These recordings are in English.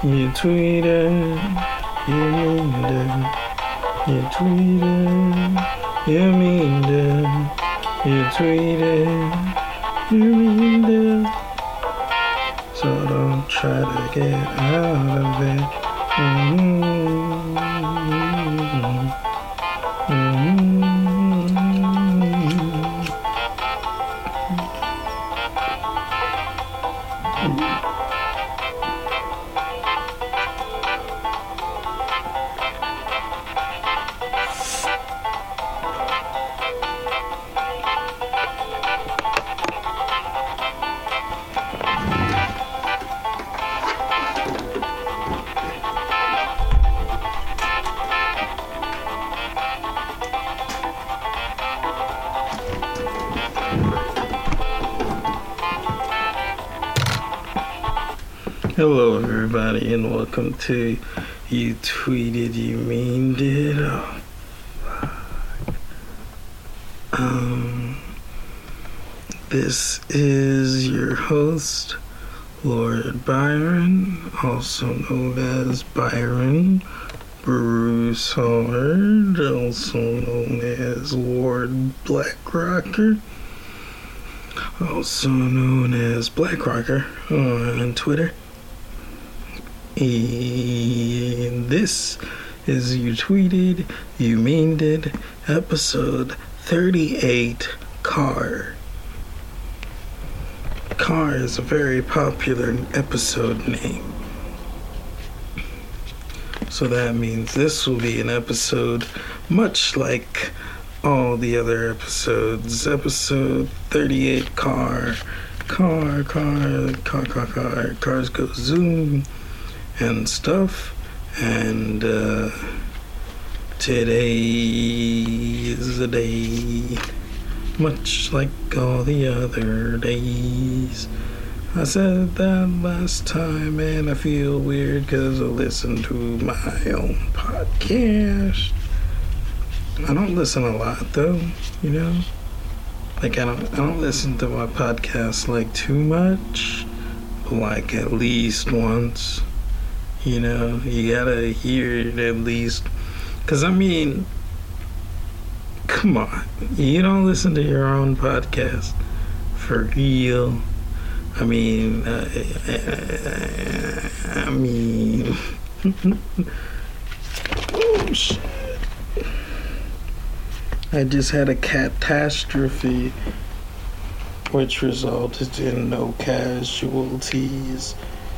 You tweeted, you mean it. You tweeted, you mean it. You tweeted, you mean it. So don't try to get out of it. Mm-hmm. Mm-hmm. Hello everybody and welcome to You Tweeted You Meaned It. This is your host, Lord Byron, also known as Byron Bruce Howard, also known as Lord Blackrocker, also known as Blackrocker on Twitter. And this is You Tweeted, You Meaned It, episode 38, Car. Car is a very popular episode name. So that means this will be an episode much like all the other episodes. Episode 38, Car. Cars go zoom and stuff. And today is a day much like all the other days. I said that last time and I feel weird because I listen to my own podcast. I don't listen a lot though, you know? Like I don't listen to my podcast like too much, but like at least once. You know, you gotta hear it at least. Cause I mean, come on, you don't listen to your own podcast for real. I mean, oh shit. I just had a catastrophe which resulted in no casualties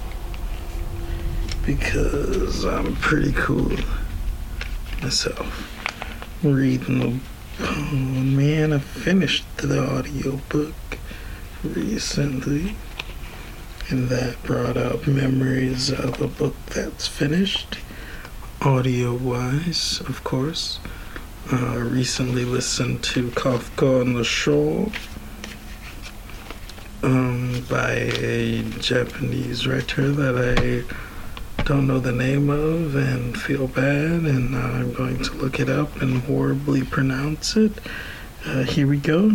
because I'm pretty cool myself. Reading the man, I finished the audiobook recently, and that brought up memories of a book that's finished, audio-wise, of course. Recently listened to Kafka on the Shore by a Japanese writer that I don't know the name of and feel bad, and now I'm going to look it up and horribly pronounce it. Here we go.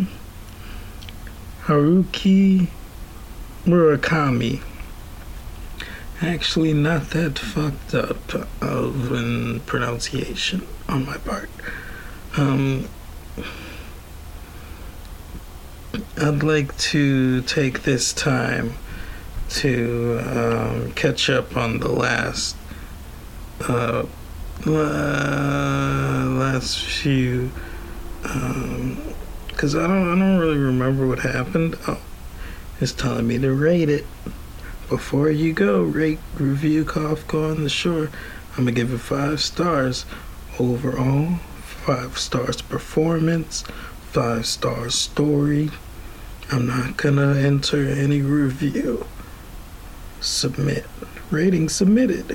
Haruki Murakami. Actually, not that fucked up of in pronunciation on my part. I'd like to take this time to catch up on the last few, because I don't really remember what happened. Oh, it's telling me to rate it. Before you go, rate, review Kafka on the Shore. I'm gonna give it 5 stars overall, 5 stars performance, 5 stars story. I'm not gonna enter any review. Submit. Rating submitted.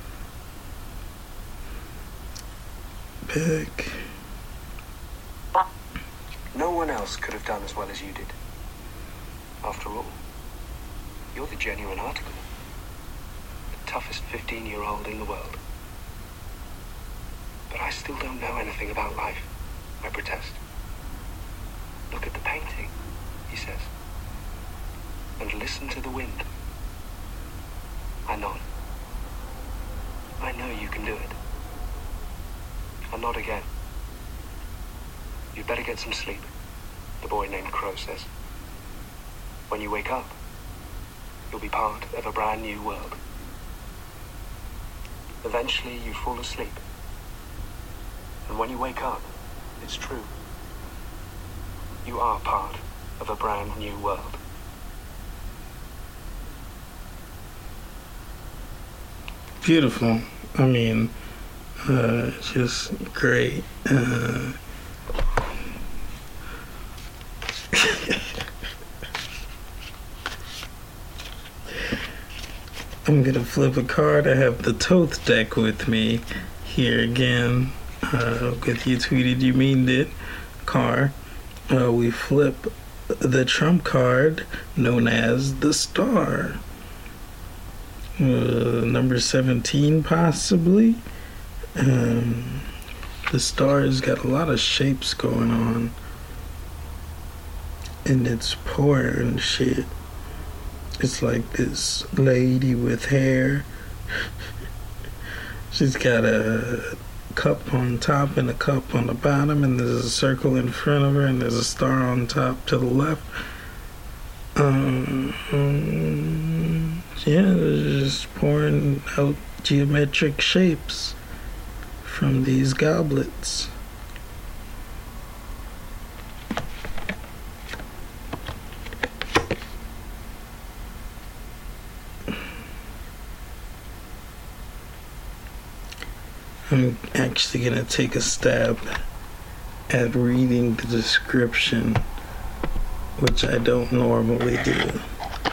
Back. No one else could have done as well as you did. After all, you're the genuine article. The toughest 15-year-old in the world. But I still don't know anything about life, I protest. Look at the painting, he says. And listen to the wind. I nod. I know you can do it. And not again. You'd better get some sleep, the boy named Crow says. When you wake up, you'll be part of a brand new world. Eventually you fall asleep. And when you wake up, it's true. You are part of a brand new world. Beautiful. I mean, just great. I'm gonna flip a card. I have the Toth deck with me here again. With You Tweeted You Meaned It card. We flip the Trump card known as the Star. Number 17 possibly. The Star's got a lot of shapes going on. And it's pouring shit. It's like this lady with hair. She's got a cup on top and a cup on the bottom, and there's a circle in front of her, and there's a star on top to the left. Yeah, just pouring out geometric shapes from these goblets. I'm actually going to take a stab at reading the description, which I don't normally do.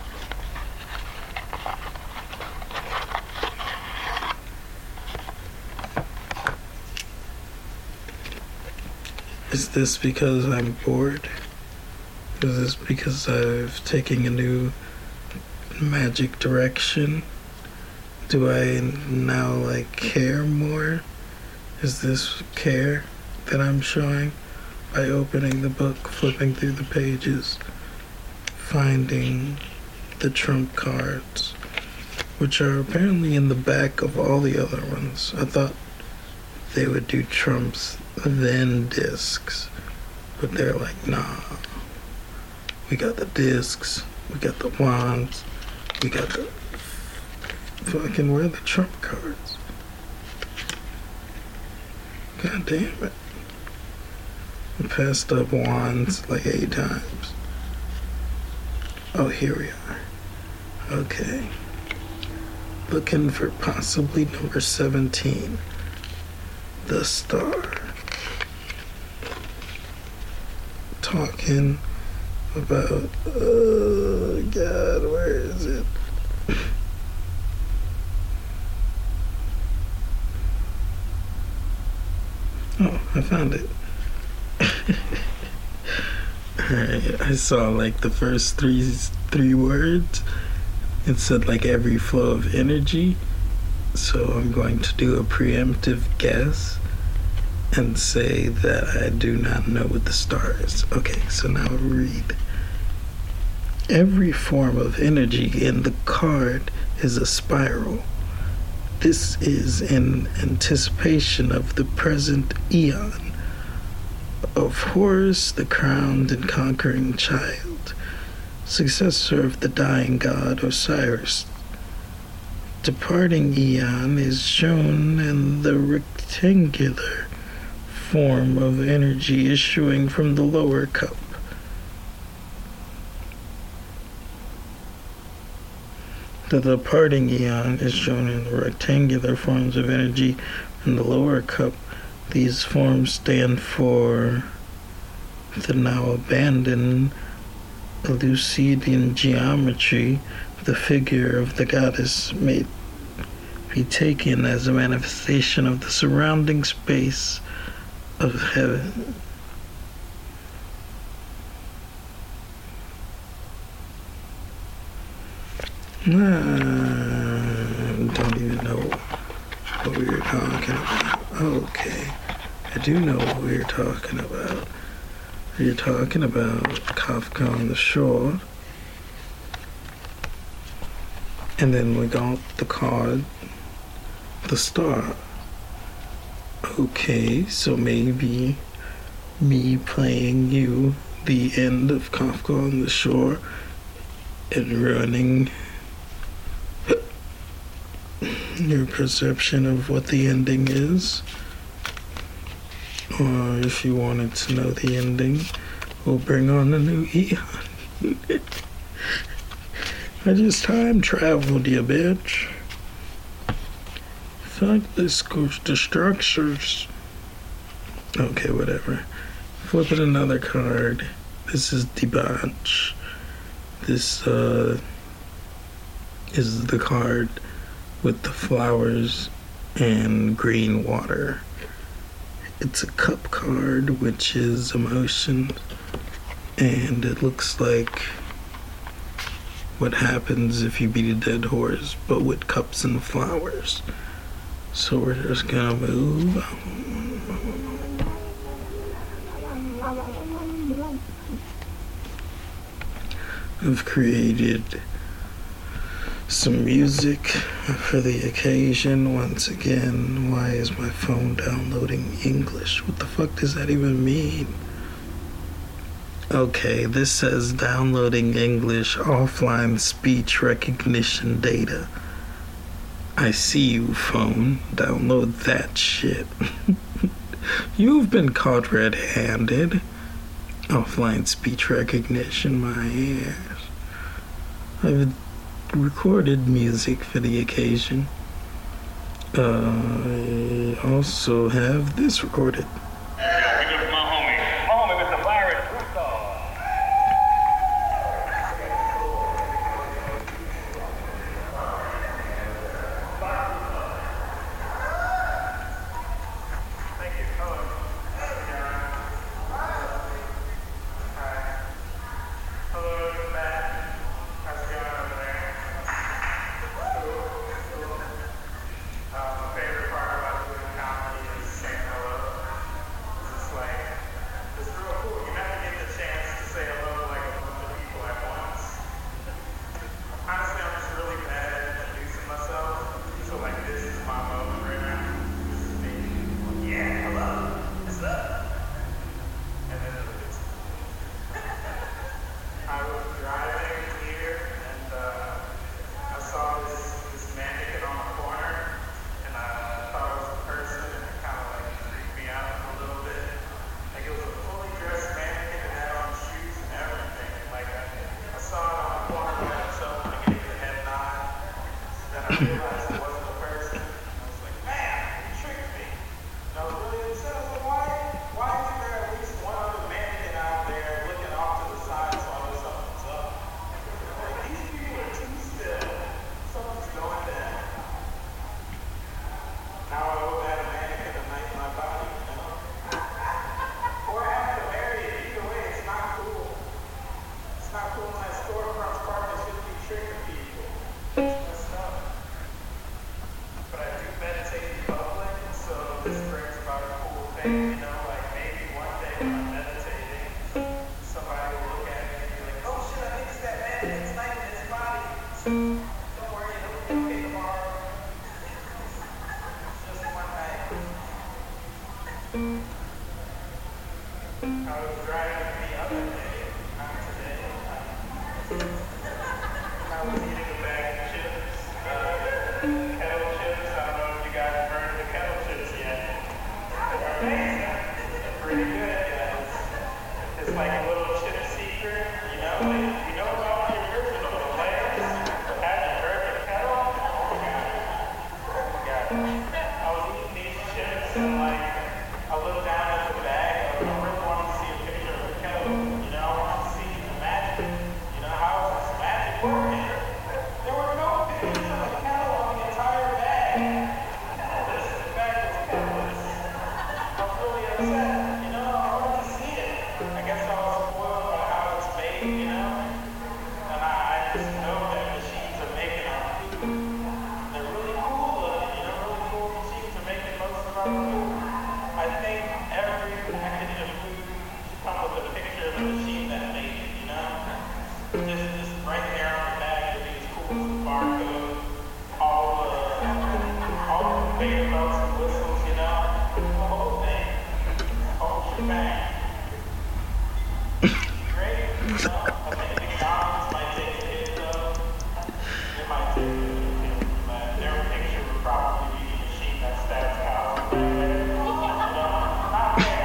Is this because I'm bored? Is this because I've taken a new magic direction? Do I now care more? Is this care that I'm showing by opening the book, flipping through the pages, finding the trump cards, which are apparently in the back of all the other ones? I thought they would do trumps then discs, but they're like, nah. We got the discs, we got the wands, we got the fucking, where are the trump cards? God damn it. I passed up wands like 8 times. Oh, here we are. Okay. Looking for possibly number 17. The Star. Talking about, oh God, where is it? Oh, I found it. Alright, I saw the first three words. It said every flow of energy. So I'm going to do a preemptive guess and say that I do not know what the star is. Okay, so now read. Every form of energy in the card is a spiral. This is in anticipation of the present eon of Horus, the crowned and conquering child, successor of the dying god Osiris. Departing eon is shown in the rectangular form of energy issuing from the lower cup. The departing eon is shown in the rectangular forms of energy in the lower cup. These forms stand for the now abandoned Eleusinian geometry. The figure of the goddess may be taken as a manifestation of the surrounding space of heaven. Don't even know what we were talking about. Okay, I do know what we were talking about. You're talking about Kafka on the Shore. And then we got the card the star. Okay, so maybe me playing you the end of Kafka on the Shore and ruining your perception of what the ending is. Or if you wanted to know the ending, we'll bring on a new Eon. I just time traveled, you bitch. Fuck this the structures. Okay, whatever. Flipping another card. This is Debauch. This is the card with the flowers and green water. It's a cup card, which is emotion, and it looks like what happens if you beat a dead horse, but with cups and flowers. So we're just gonna move. I've created some music for the occasion. Once again, why is my phone downloading English? What the fuck does that even mean? Okay, this says downloading English offline speech recognition data. I see you, phone. Download that shit. You've been caught red-handed. Offline speech recognition, my ass. I've recorded music for the occasion. I also have this recorded.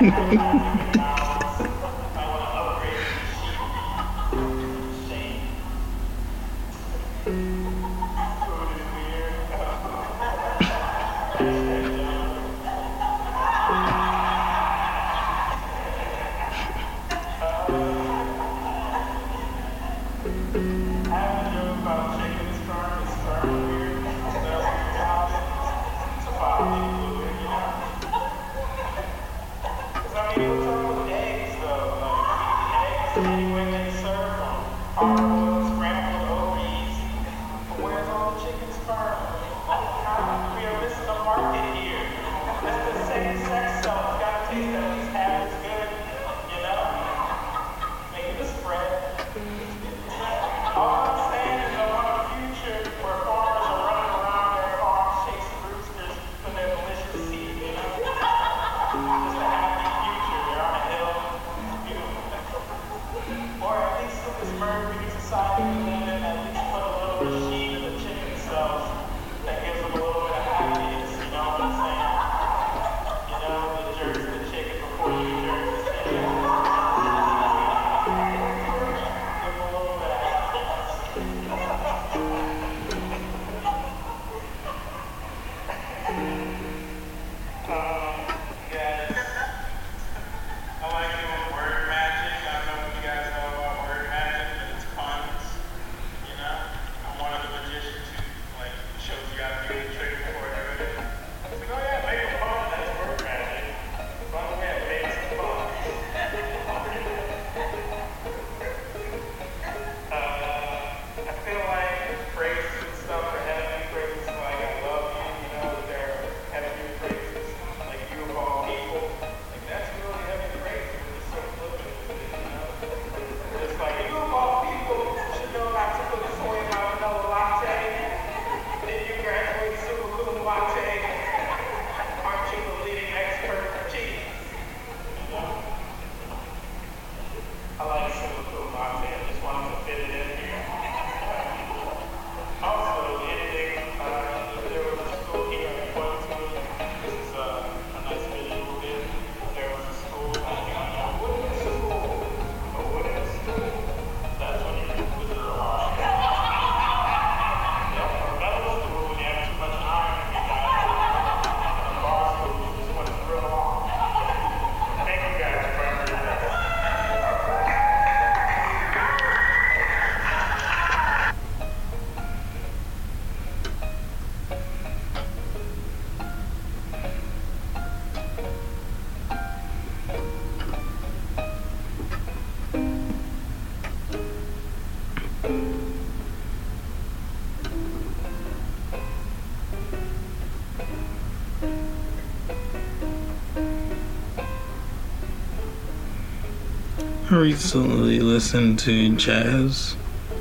I recently listened to jazz,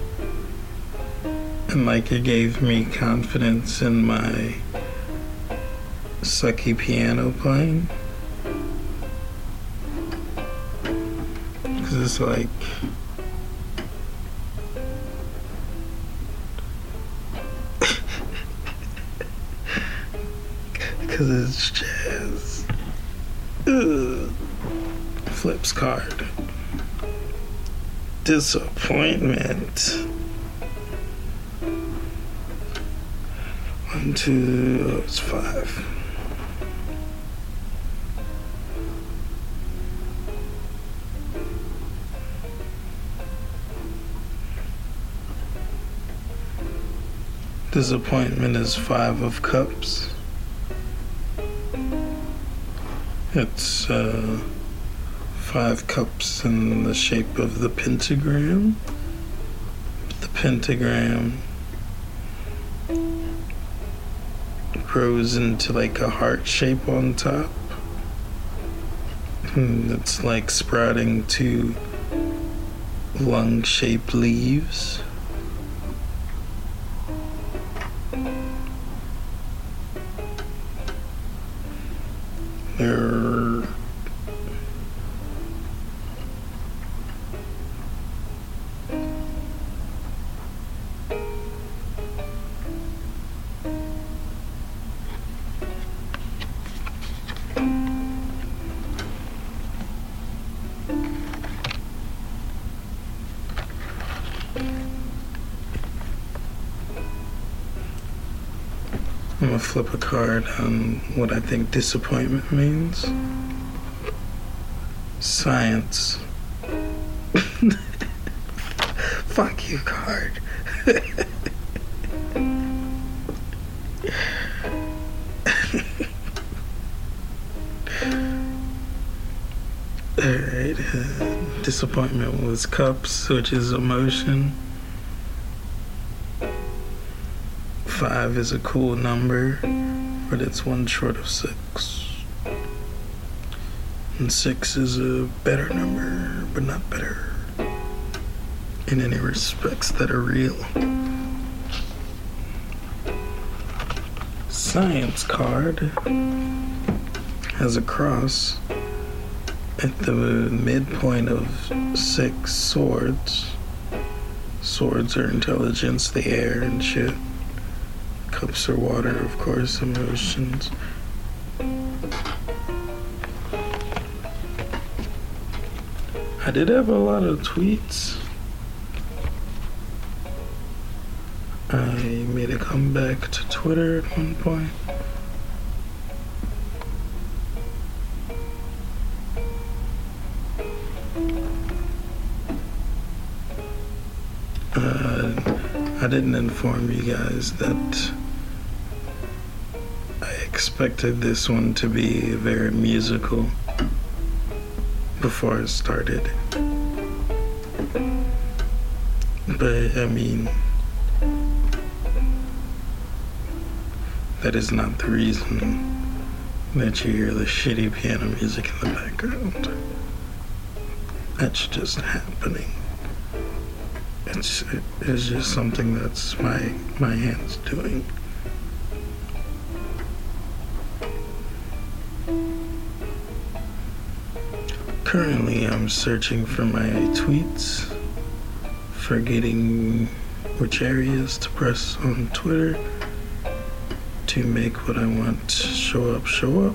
and like it gave me confidence in my sucky piano playing. Because it's like, because it's jazz. Ugh. Flips card. Disappointment. 1, 2, it's 5. Disappointment is 5 of cups. It's 5 cups in the shape of the pentagram. The pentagram grows into like a heart shape on top. And it's like sprouting 2 lung-shaped leaves. They're I'm gonna flip a card on what I think disappointment means. Science. Fuck you, card. Alright, disappointment was cups, which is emotion. 5 is a cool number, but it's one short of 6. And 6 is a better number, but not better in any respects that are real. Science card has a cross at the midpoint of 6 swords. Swords are intelligence, the air and shit. Cups are water, of course, emotions. I did have a lot of tweets. I made a comeback to Twitter at one point. I didn't inform you guys that I expected this one to be very musical before I started. But, I mean, that is not the reason that you hear the shitty piano music in the background. That's just happening. It's just something that's my hands doing. Currently, I'm searching for my tweets, forgetting which areas to press on Twitter to make what I want to show up.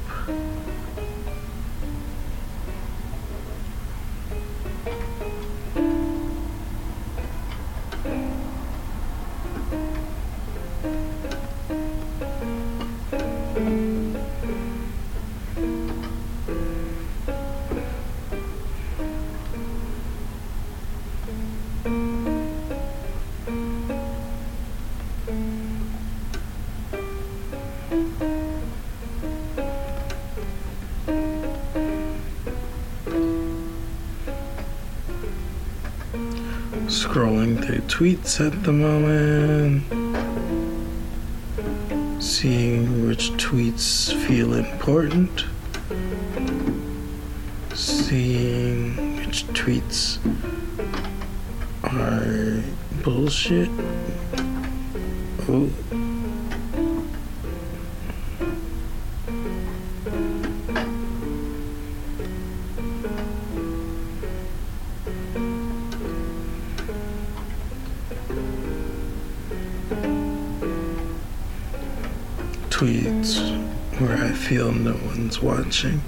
Scrolling through tweets at the moment, seeing which tweets feel important, seeing which tweets are bullshit. Oh. Tweets where I feel no one's watching.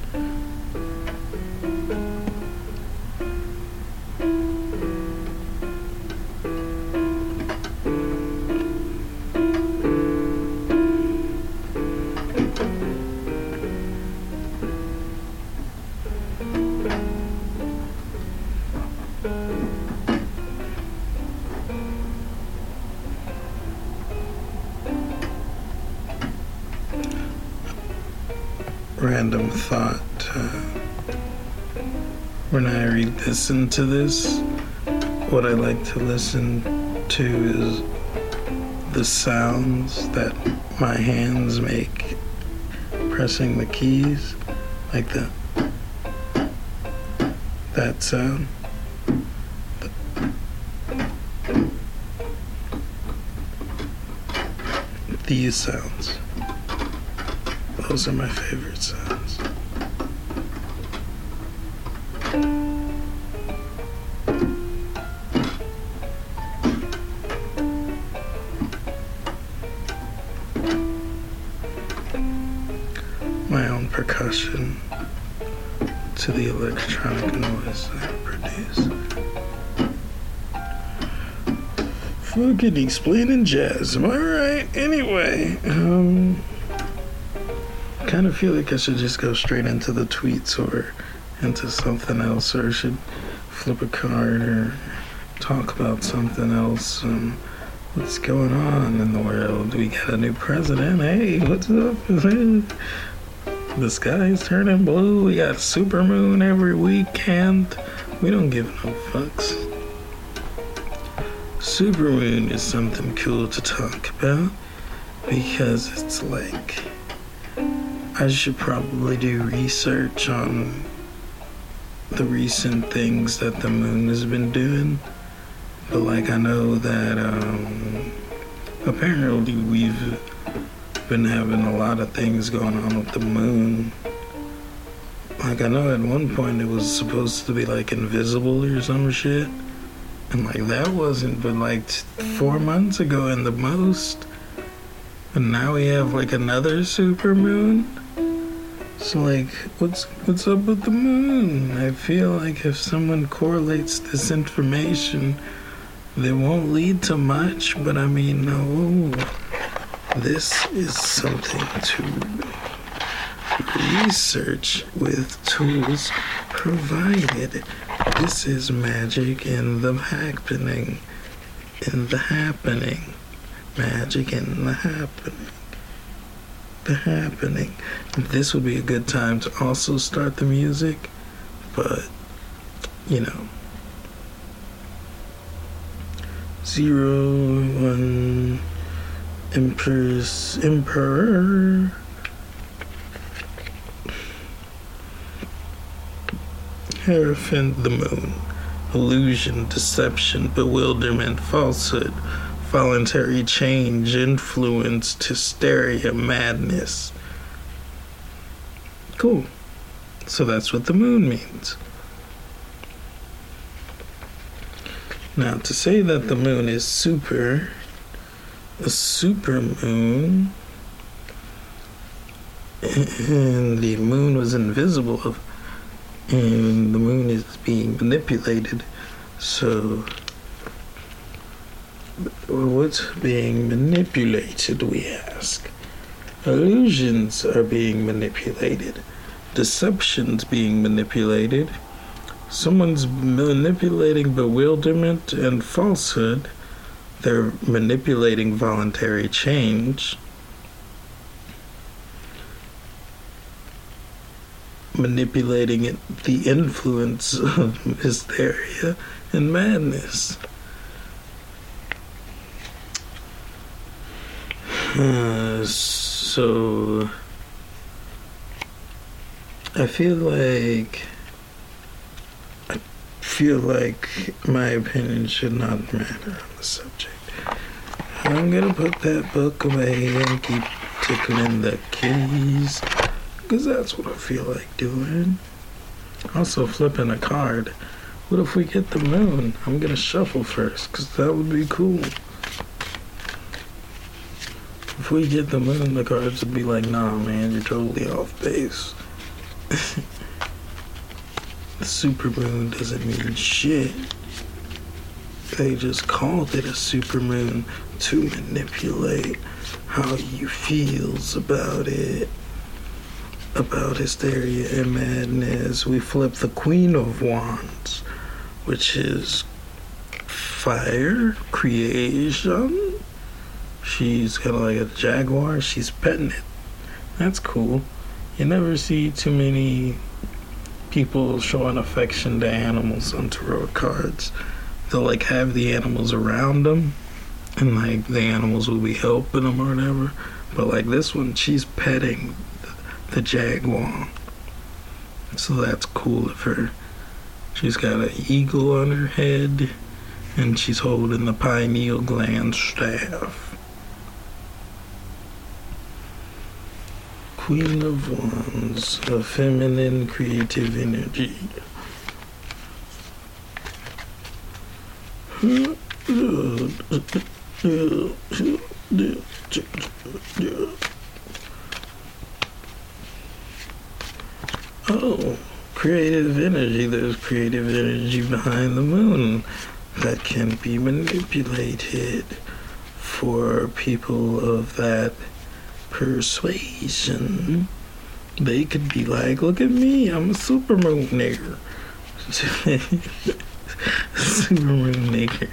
Random thought, when I listen to this, what I like to listen to is the sounds that my hands make pressing the keys, like that sound. These sounds. Those are my favorite sounds. My own percussion to the electronic noise that I produce. Fucking explaining jazz, am I right? Anyway, kind of feel like I should just go straight into the tweets or into something else, or should flip a card or talk about something else. What's going on in the world? We got a new president. Hey, what's up? The sky's turning blue. We got supermoon every weekend. We don't give no fucks. Supermoon is something cool to talk about because it's like I should probably do research on the recent things that the moon has been doing. But like I know that apparently we've been having a lot of things going on with the moon. Like I know at one point it was supposed to be like invisible or some shit. And like that wasn't but like 4 months ago in the most. And now we have like another supermoon. So like what's up with the moon? I feel like if someone correlates this information, they won't lead to much, but I mean, no, this is something to research with tools provided. This is magic in the happening, magic in the happening. This would be a good time to also start the music, but, you know, 01 Emperor. Hierophant the moon. Illusion, deception, bewilderment, falsehood, voluntary change, influence, hysteria, madness. Cool. So that's what the moon means. Now, to say that the moon is a supermoon, and the moon was invisible, and the moon is being manipulated, so what's being manipulated, we ask? Illusions are being manipulated. Deception's being manipulated. Someone's manipulating bewilderment and falsehood. They're manipulating voluntary change. Manipulating the influence of hysteria and madness. So I feel like my opinion should not matter on the subject. I'm gonna put that book away and keep tickling the keys, because that's what I feel like doing. Also flipping a card. What if we get the moon? I'm gonna shuffle first, because that would be cool. If we get the moon, the cards would be like, nah man, you're totally off base. The supermoon doesn't mean shit. They just called it a supermoon to manipulate how you feels about it. About hysteria and madness. We flip the Queen of Wands, which is fire, creation. She's got like a jaguar. She's petting it. That's cool. You never see too many people showing affection to animals on tarot cards. They'll like have the animals around them, and like the animals will be helping them or whatever. But like this one, she's petting the jaguar. So that's cool of her. She's got an eagle on her head, and she's holding the pineal gland staff. Queen of Wands, a feminine creative energy. Oh, creative energy. There's creative energy behind the moon. that can be manipulated for people of that persuasion. They could be like, look at me, I'm a supermoon nigger. Supermoon nigger.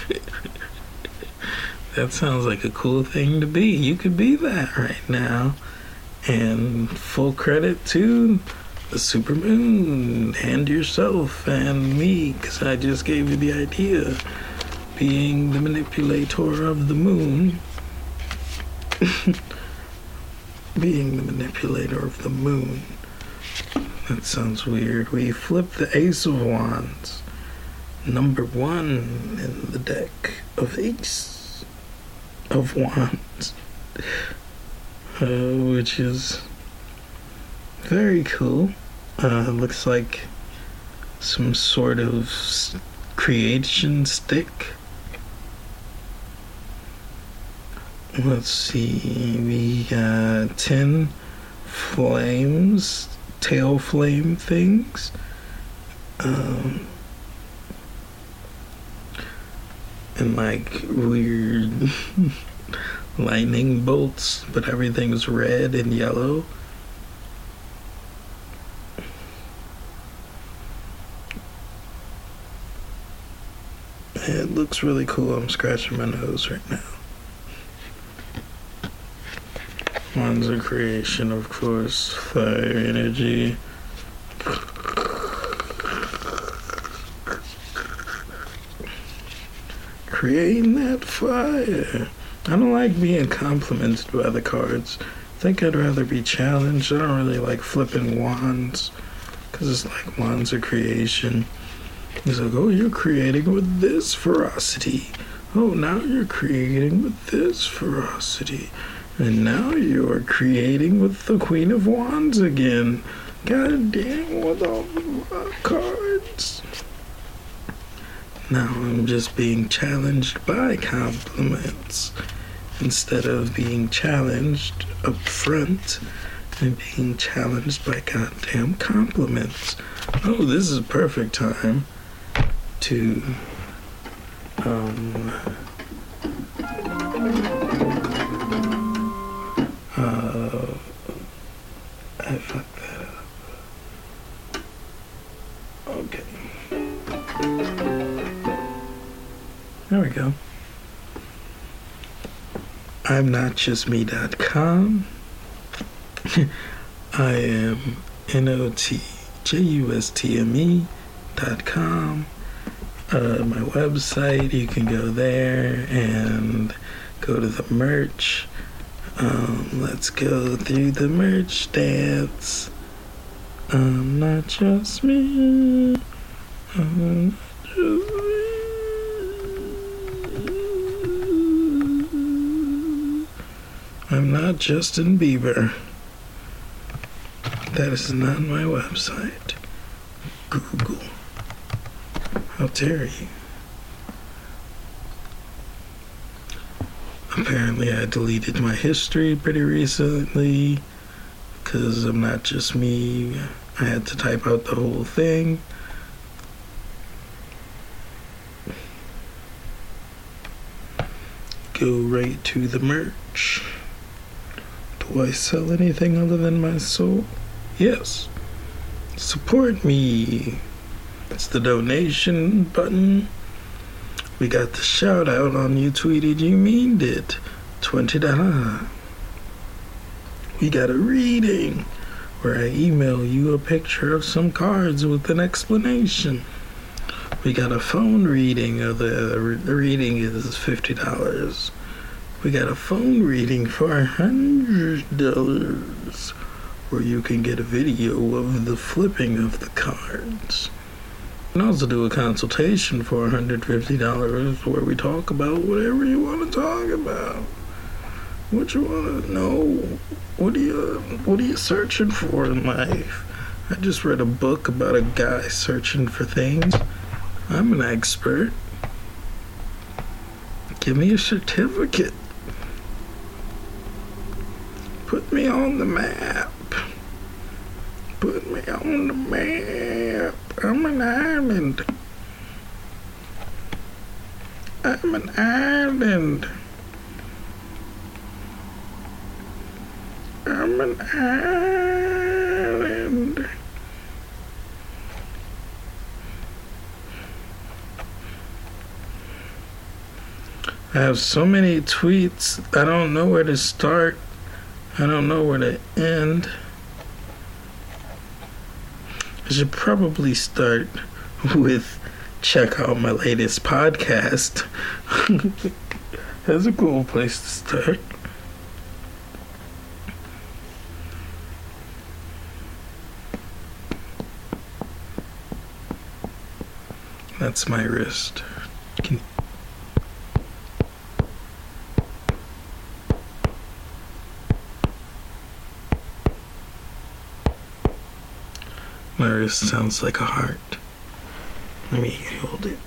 That sounds like a cool thing to be. You could be that right now. And full credit to the supermoon and yourself and me, because I just gave you the idea. Being the manipulator of the moon. Being the manipulator of the moon. That sounds weird. We flip the Ace of Wands. Number 1 in the deck of Ace of Wands. Which is very cool. Looks like some sort of creation stick. Let's see, we got 10 flames, tail flame things. And like weird lightning bolts, but everything's red and yellow. It looks really cool. I'm scratching my nose right now. One's a creation, of course, fire energy. Creating that fire. I don't like being complimented by the cards. I think I'd rather be challenged. I don't really like flipping wands, because it's like wands of creation. It's like, oh, you're creating with this ferocity. Oh, now you're creating with this ferocity. And now you're creating with the Queen of Wands again. God damn, with all the cards. Now I'm just being challenged by compliments instead of being challenged up front and being challenged by goddamn compliments. Oh, this is a perfect time to I fucked that up. Okay. There we go. I'm notjustme.com. I am notjustme.com. My website, you can go there and go to the merch. Let's go through the merch dance. I'm not just me. I'm not just me. I'm not Justin Bieber. That is not my website. Google. How dare you? Apparently I deleted my history pretty recently because I'm not just me. I had to type out the whole thing. Go right to the merch. Do I sell anything other than my soul? Yes. Support me. It's the donation button. We got the shout out on You Tweeted You Meaned It. $20. We got a reading where I email you a picture of some cards with an explanation. We got a phone reading of the reading is $50. We got a phone reading for $100 where you can get a video of the flipping of the cards. You can also do a consultation for $150 where we talk about whatever you want to talk about. What you want to know? What are you searching for in life? I just read a book about a guy searching for things. I'm an expert. Give me a certificate. Put me on the map. Put me on the map. I'm an island. I'm an island. I'm an island. I have so many tweets, I don't know where to start. I don't know where to end. I should probably start with check out my latest podcast. That's a cool place to start. That's my wrist. My wrist sounds like a heart. Let me hold it.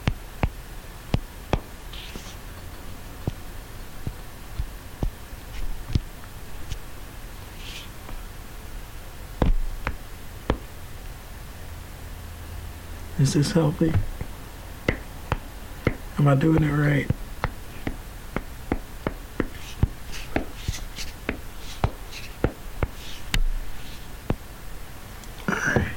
Is this healthy? Am I doing it right? Alright.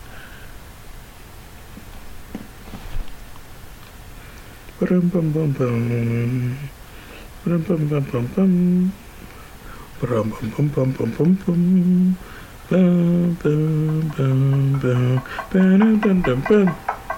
Bum bum bum bum. Bum bum bum bum bum. Bum bum bum bum bum bum bum. Bum bum bum bum. Bum bum bum bum.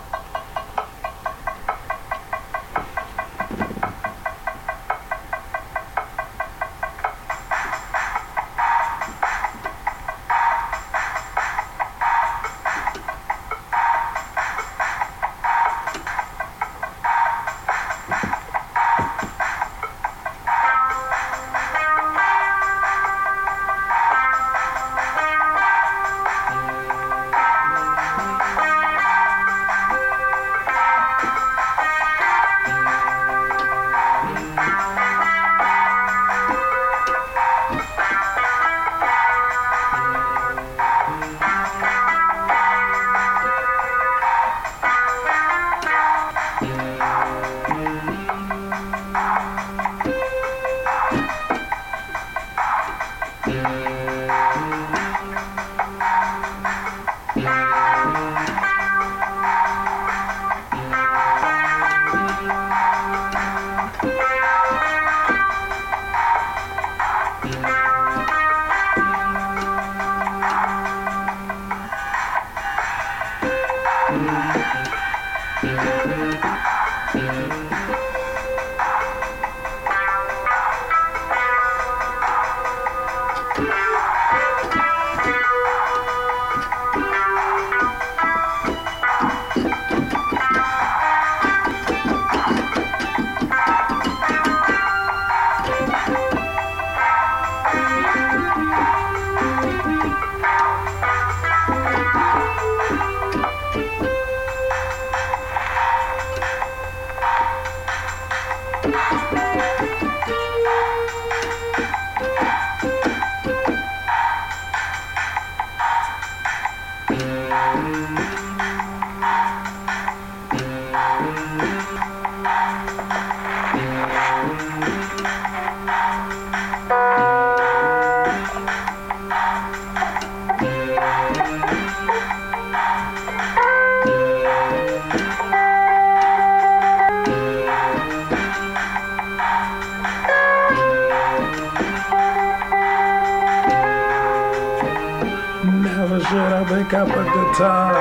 Never should I pick up a guitar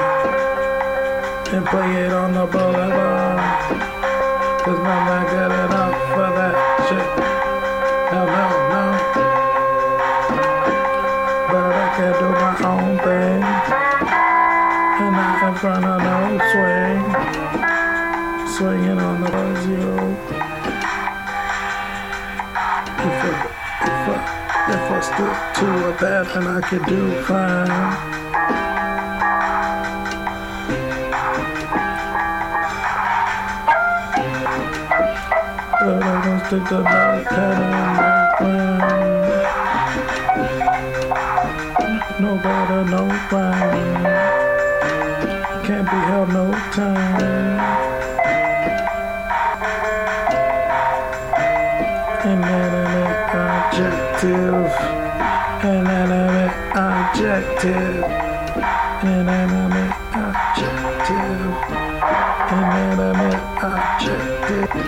and play it on the boulevard. Cause I'm not good enough for that shit. Hell no, no. But I can do my own thing. And not in front of no swing. Swinging on the zero. If I stick to that, then I could do fine. But I don't stick to that and no better, no fine. Can't be held no time. Inanimate objective. Inanimate objective. Inanimate objective. Inanimate objective.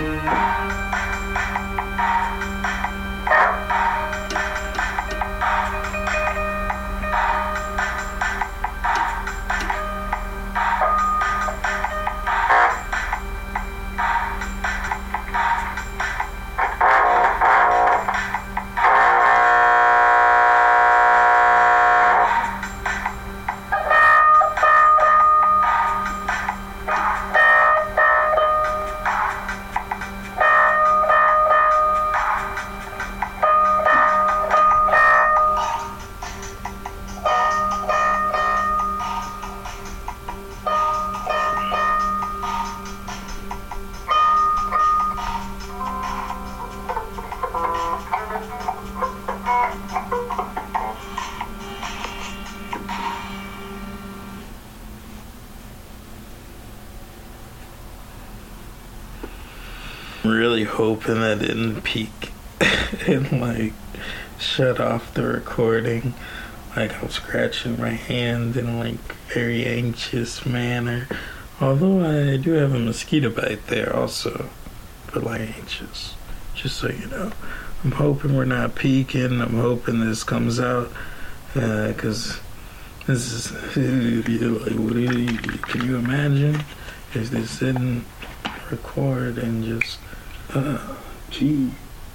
Really hoping that didn't peak and like shut off the recording. Like I'm scratching my hand in like very anxious manner. Although I do have a mosquito bite there also, but like anxious. Just so you know, I'm hoping we're not peaking. I'm hoping this comes out because this is like, can you imagine if this didn't record and just gee.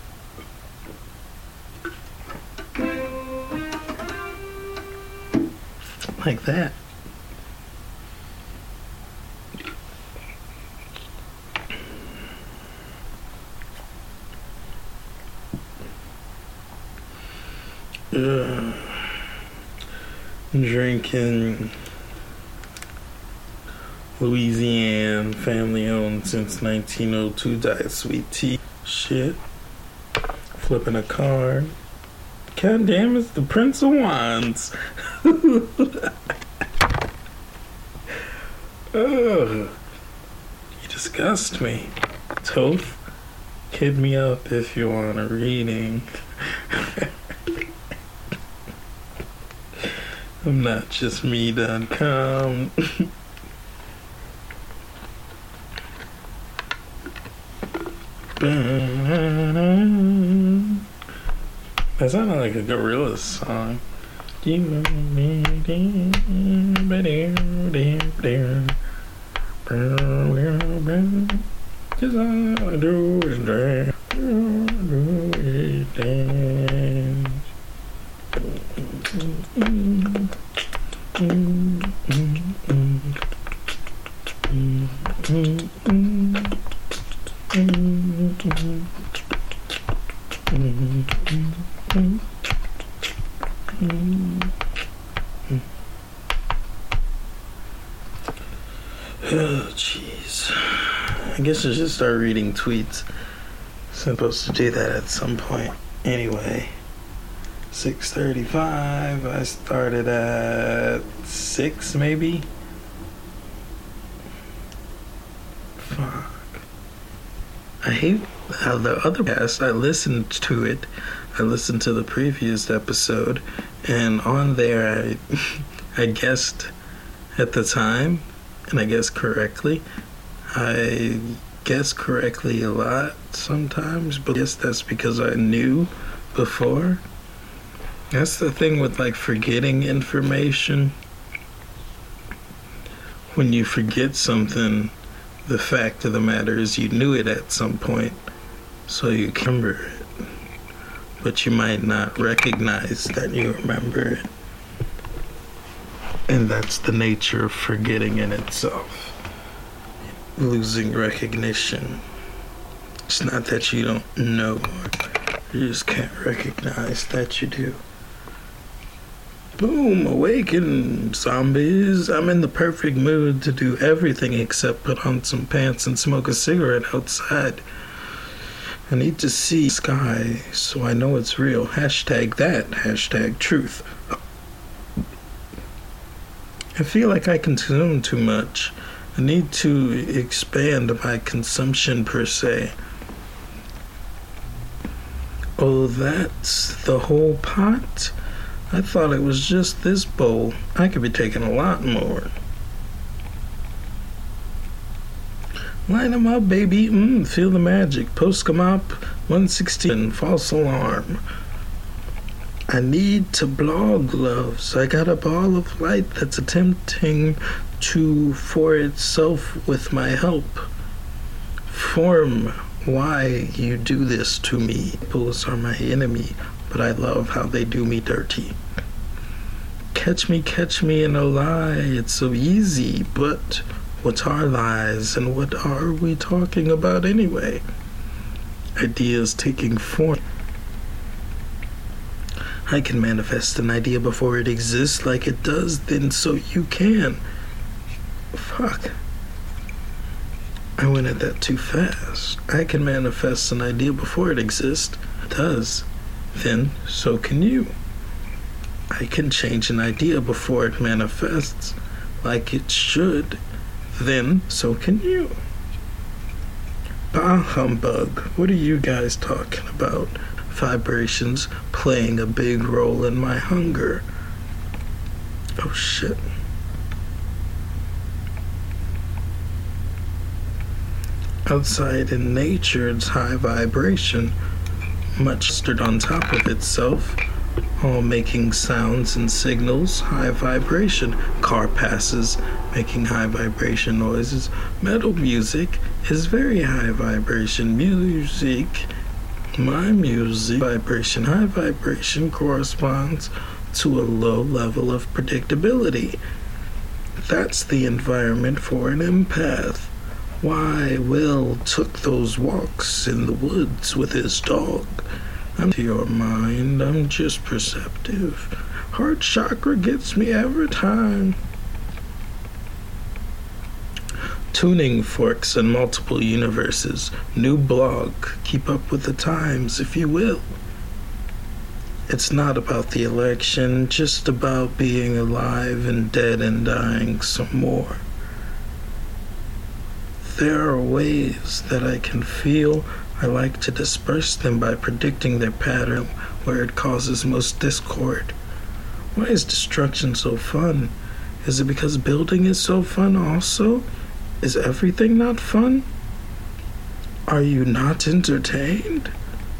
Like that. Drinking Louisiana, family owned since 1902, diet sweet tea. Shit. Flipping a card. God damn, it's the Prince of Wands. Ugh. You disgust me. Toph, kid me up if you want a reading. I'm not just me.com. That sounded like a Gorillaz song. Cause all I do is dance. Oh, jeez. I guess I should start reading tweets. Supposed to do that at some point. Anyway, 6:35. I started at 6, maybe. Fuck. I hate how the other cast, I listened to it. I listened to the previous episode, and on there I guessed at the time, and I guessed correctly. I guess correctly a lot sometimes, but I guess that's because I knew before. That's the thing with like forgetting information. When you forget something, the fact of the matter is you knew it at some point, so you can remember it. But you might not recognize that you remember it. And that's the nature of forgetting in itself. Losing recognition. It's not that you don't know, you just can't recognize that you do. Boom, awaken, zombies. I'm in the perfect mood to do everything except put on some pants and smoke a cigarette outside. I need to see sky so I know it's real. Hashtag that, hashtag truth. I feel like I consume too much. I need to expand my consumption per se. Oh, that's the whole pot? I thought it was just this bowl. I could be taking a lot more. Line 'em up, baby. Feel the magic. Post 'em up. 116. False alarm. I need to blog loves. I got a ball of light that's attempting to for itself with my help. Form why you do this to me. Bulls are my enemy, but I love how they do me dirty. Catch me in a lie. It's so easy, but what are lies and what are we talking about anyway? Ideas taking form. I can manifest an idea before it exists like it does, then so you can. Fuck. I went at that too fast. I can manifest an idea before it exists. It does. Then so can you. I can change an idea before it manifests like it should. Then so can you. Bah humbug. What are you guys talking about? Vibrations playing a big role in my hunger. Oh shit. Outside in nature, it's high vibration, much stood on top of itself, all making sounds and signals, high vibration. Car passes, making high vibration noises. Metal music is very high vibration. Music, my music, vibration, high vibration corresponds to a low level of predictability. That's the environment for an empath. Why Will took those walks in the woods with his dog. I'm to your mind, I'm just perceptive. Heart chakra gets me every time. Tuning forks in multiple universes. New blog. Keep up with the times, if you will. It's not about the election, just about being alive and dead and dying some more. There are ways that I can feel. I like to disperse them by predicting their pattern where it causes most discord. Why is destruction so fun? Is it because building is so fun also? Is everything not fun? Are you not entertained?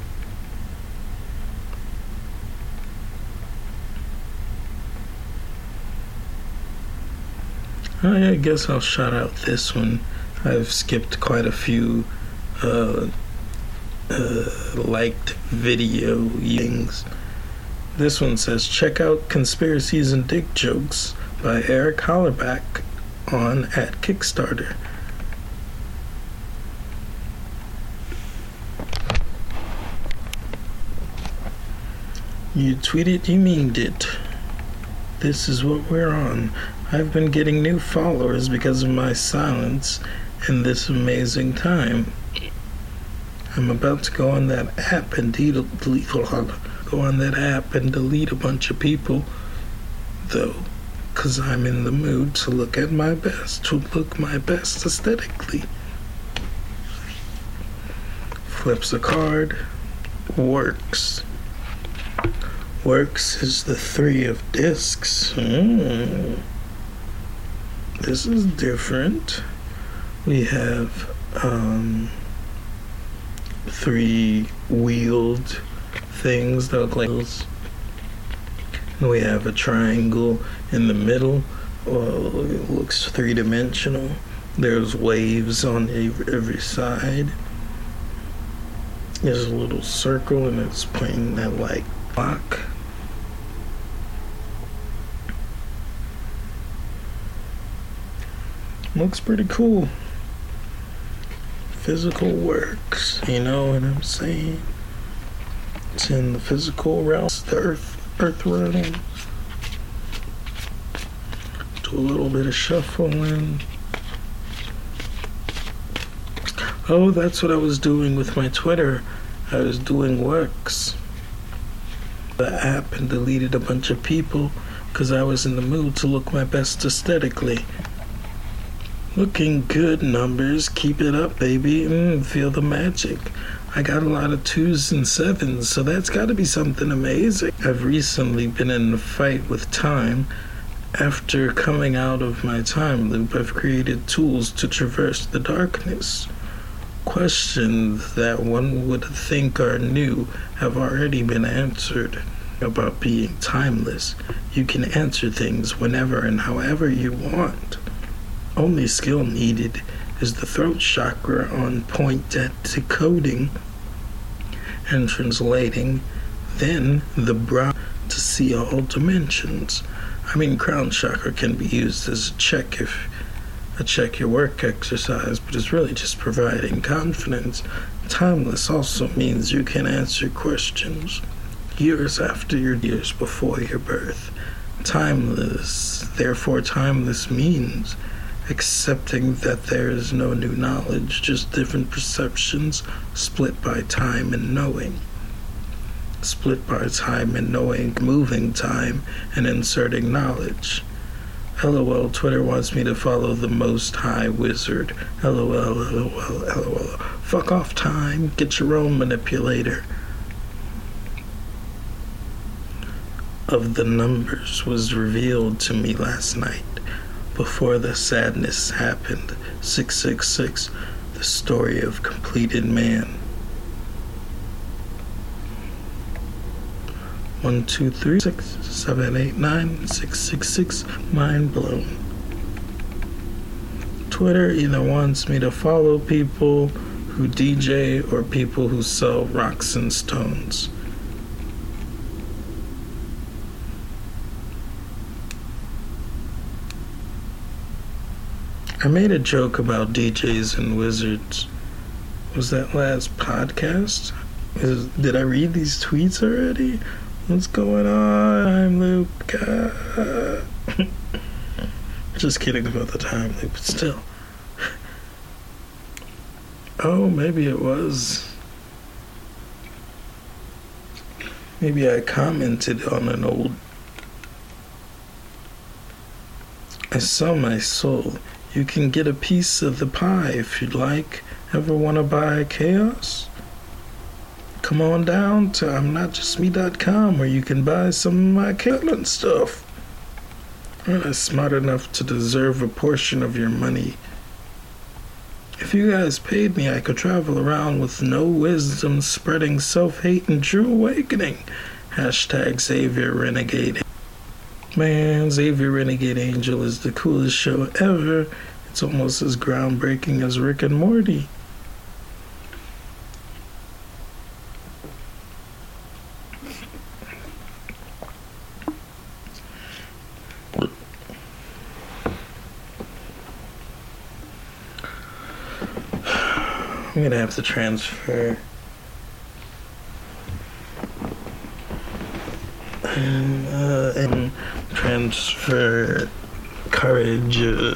I guess I'll shout out this one. I've skipped quite a few liked video things. This one says, check out Conspiracies and Dick Jokes by Eric Hollerback on at Kickstarter. You tweeted, you meaned it. This is what we're on. I've been getting new followers because of my silence in this amazing time. I'm about to go on that app and delete a bunch of people, though, because I'm in the mood to look my best aesthetically. Flips a card. Works. Works is the 3 of discs. This is different. We have 3 wheeled things that look like wheels. And we have a triangle in the middle. It looks 3-dimensional. There's waves on every side. There's a little circle and it's playing that like clock. Looks pretty cool. Physical works, you know what I'm saying? It's in the physical realm, the earth realm. Do a little bit of shuffling. Oh, that's what I was doing with my Twitter. I was doing works. The app and deleted a bunch of people because I was in the mood to look my best aesthetically. Looking good, numbers. Keep it up, baby. Feel the magic. I got a lot of 2s and 7s, so that's got to be something amazing. I've recently been in a fight with time. After coming out of my time loop, I've created tools to traverse the darkness. Questions that one would think are new have already been answered. About being timeless, you can answer things whenever and however you want. Only skill needed is the throat chakra on point at decoding and translating, then the brow to see all dimensions. Crown chakra can be used as a check your work exercise, but it's really just providing confidence. Timeless also means you can answer questions years after your years before your birth. Timeless, therefore timeless means accepting that there is no new knowledge, just different perceptions split by time and knowing. Split by time and knowing, moving time and inserting knowledge. LOL, Twitter wants me to follow the Most High Wizard. LOL, LOL, LOL. Fuck off, time. Get your own manipulator. Of the numbers was revealed to me last night before the sadness happened. 666, the story of completed man. 1, 2, 3, 6, 7, 8, 9, 6, 6, 6. Mind blown. Twitter either wants me to follow people who DJ or people who sell rocks and stones. I made a joke about DJs and wizards. Was that last podcast? Did I read these tweets already? What's going on? Time loop. Just kidding about the time loop, but still. Oh, maybe it was. Maybe I commented on an old. I sell my soul. You can get a piece of the pie if you'd like. Ever want to buy chaos? Come on down to I'mNotJustMe.com where you can buy some of my Caitlyn stuff. I'm not smart enough to deserve a portion of your money. If you guys paid me, I could travel around with no wisdom, spreading self-hate and true awakening. Hashtag Xavier Renegade. Man, Xavier Renegade Angel is the coolest show ever. It's almost as groundbreaking as Rick and Morty. I'm gonna have to transfer. And transfer courage,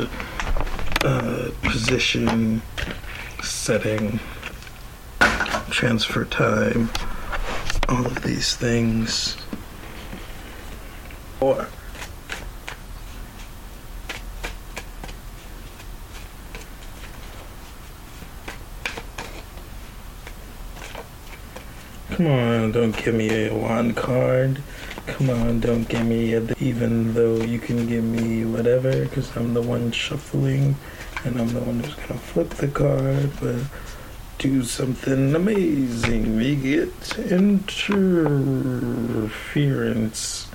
position, setting, transfer time, all of these things. Or come on, don't give me a wand card. Come on, don't give me even though you can give me whatever, because I'm the one shuffling, and I'm the one who's gonna flip the card, but do something amazing. We get interference.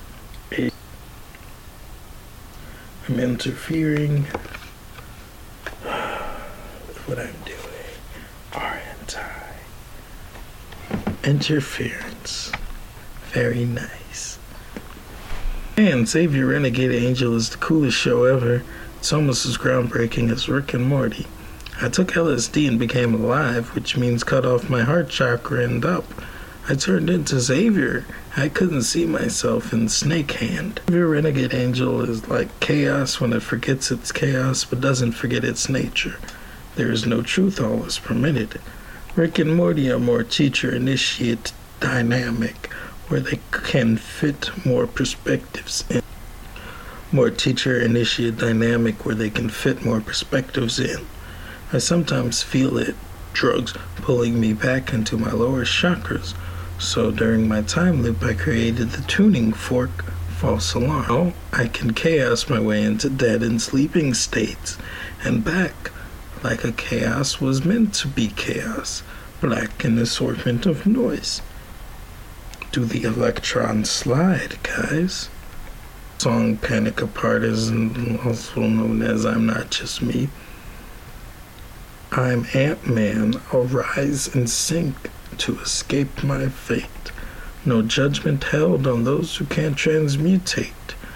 I'm interfering with what I'm doing, aren't I? Interference. Very nice. Man, Xavier Renegade Angel is the coolest show ever. It's almost as groundbreaking as Rick and Morty. I took LSD and became alive, which means cut off my heart chakra and up. I turned into Xavier. I couldn't see myself in Snake Hand. Xavier Renegade Angel is like chaos when it forgets its chaos but doesn't forget its nature. There is no truth, all is permitted. Rick and Morty are more teacher-initiate dynamic, where they can fit more perspectives in. More teacher-initiate dynamic where they can fit more perspectives in. I sometimes feel it drugs, pulling me back into my lower chakras. So during my time loop, I created the tuning fork false alarm. Now I can chaos my way into dead and sleeping states and back like a chaos was meant to be chaos, black an assortment of noise. Do the electrons slide, guys? Song Panic Apart is also known as I'm Not Just Me. I'm Ant-Man, I'll rise and sink to escape my fate. No judgment held on those who can't transmutate.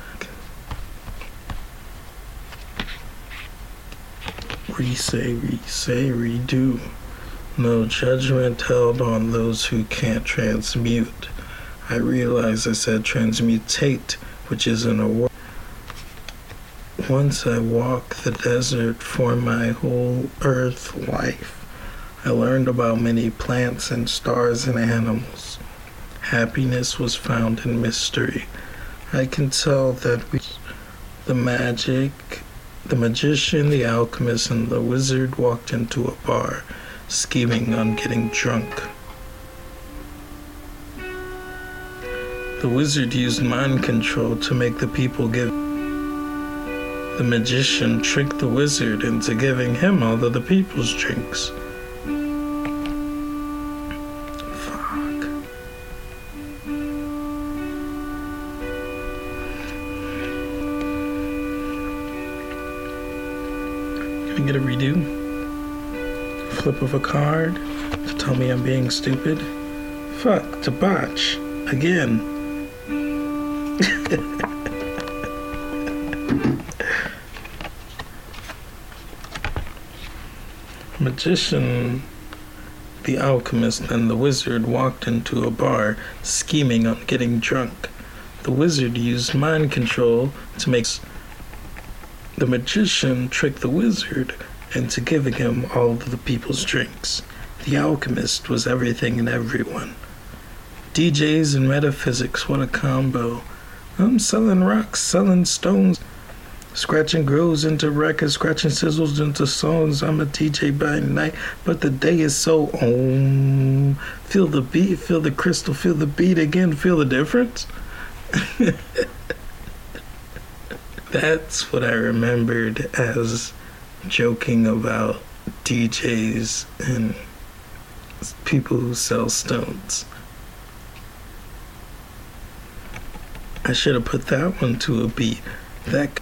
Re-say, redo. No judgment held on those who can't transmute. I realize I said transmutate, which isn't a word. Once I walk the desert for my whole earth life, I learned about many plants and stars and animals. Happiness was found in mystery. I can tell that the magician, the alchemist, and the wizard walked into a bar, scheming on getting drunk. The wizard used mind control to make the people give. The magician tricked the wizard into giving him all of the people's drinks. Fuck. Can I get a redo? Flip of a card to tell me I'm being stupid? Fuck, to botch. Again. Magician, the alchemist, and the wizard walked into a bar, scheming on getting drunk. The wizard used mind control to make. The magician tricked the wizard into giving him all of the people's drinks. The alchemist was everything and everyone. DJs and metaphysics, what a combo. I'm selling rocks, selling stones. Scratching grooves into records, scratching sizzles into songs. I'm a DJ by night, but the day is so Feel the beat, feel the crystal, feel the beat again, feel the difference? That's what I remembered as joking about DJs and people who sell stones. I should have put that one to a beat. That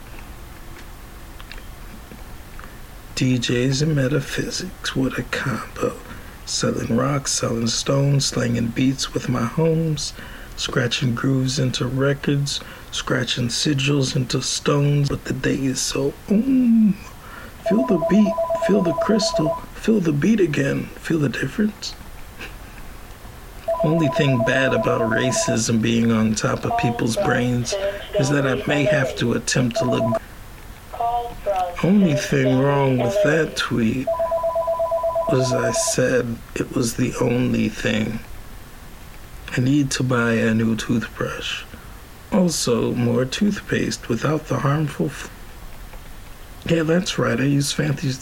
DJs and metaphysics, what a combo. Selling rocks, selling stones, slanging beats with my homes, scratching grooves into records, scratching sigils into stones, but the day is so Feel the beat, feel the crystal, feel the beat again, feel the difference? Only thing bad about racism being on top of people's brains is that I may have to attempt to look. Only thing wrong with that tweet was I said it was the only thing. I need to buy a new toothbrush. Also, more toothpaste without the harmful. Yeah, that's right. I use fancy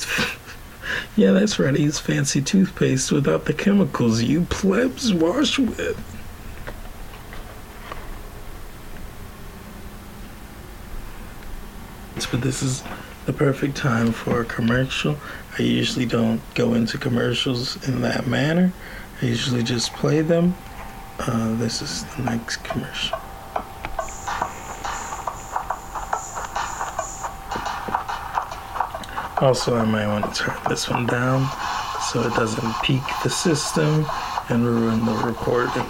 toothpaste without the chemicals you plebs wash with. But this is the perfect time for a commercial. I usually don't go into commercials in that manner. I usually just play them. This is the next commercial. Also, I might want to turn this one down so it doesn't peak the system and ruin the recording.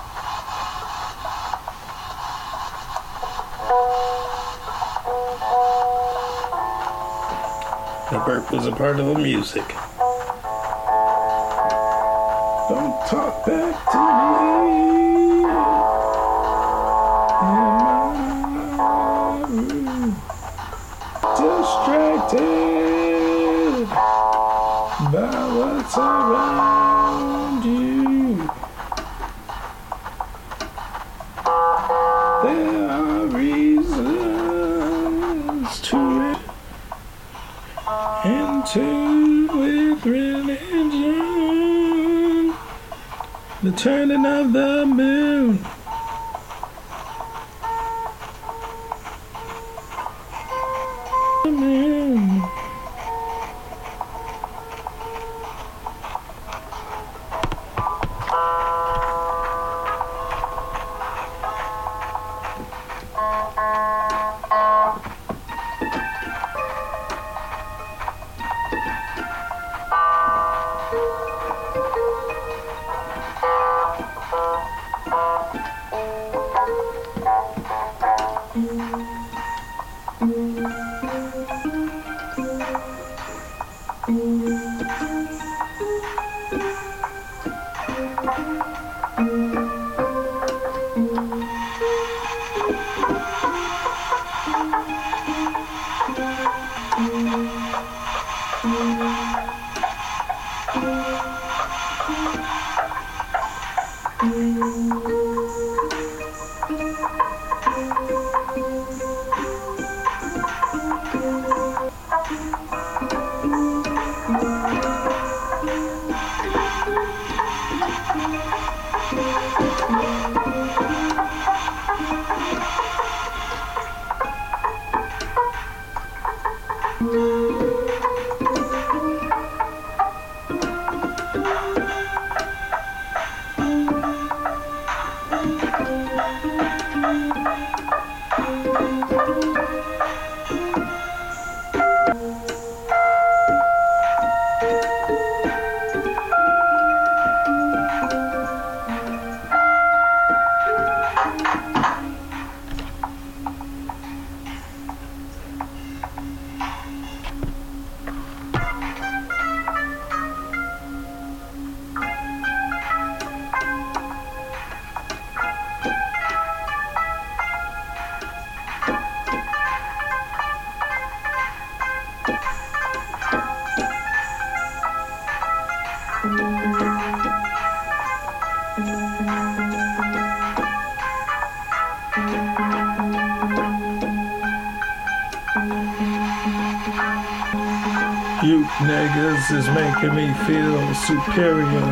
The burp was a part of the music. Don't talk back to me. Distracted by what's around you. There are reasons to enter with religion. The turning of the moon. The moon. You niggas is making me feel superior.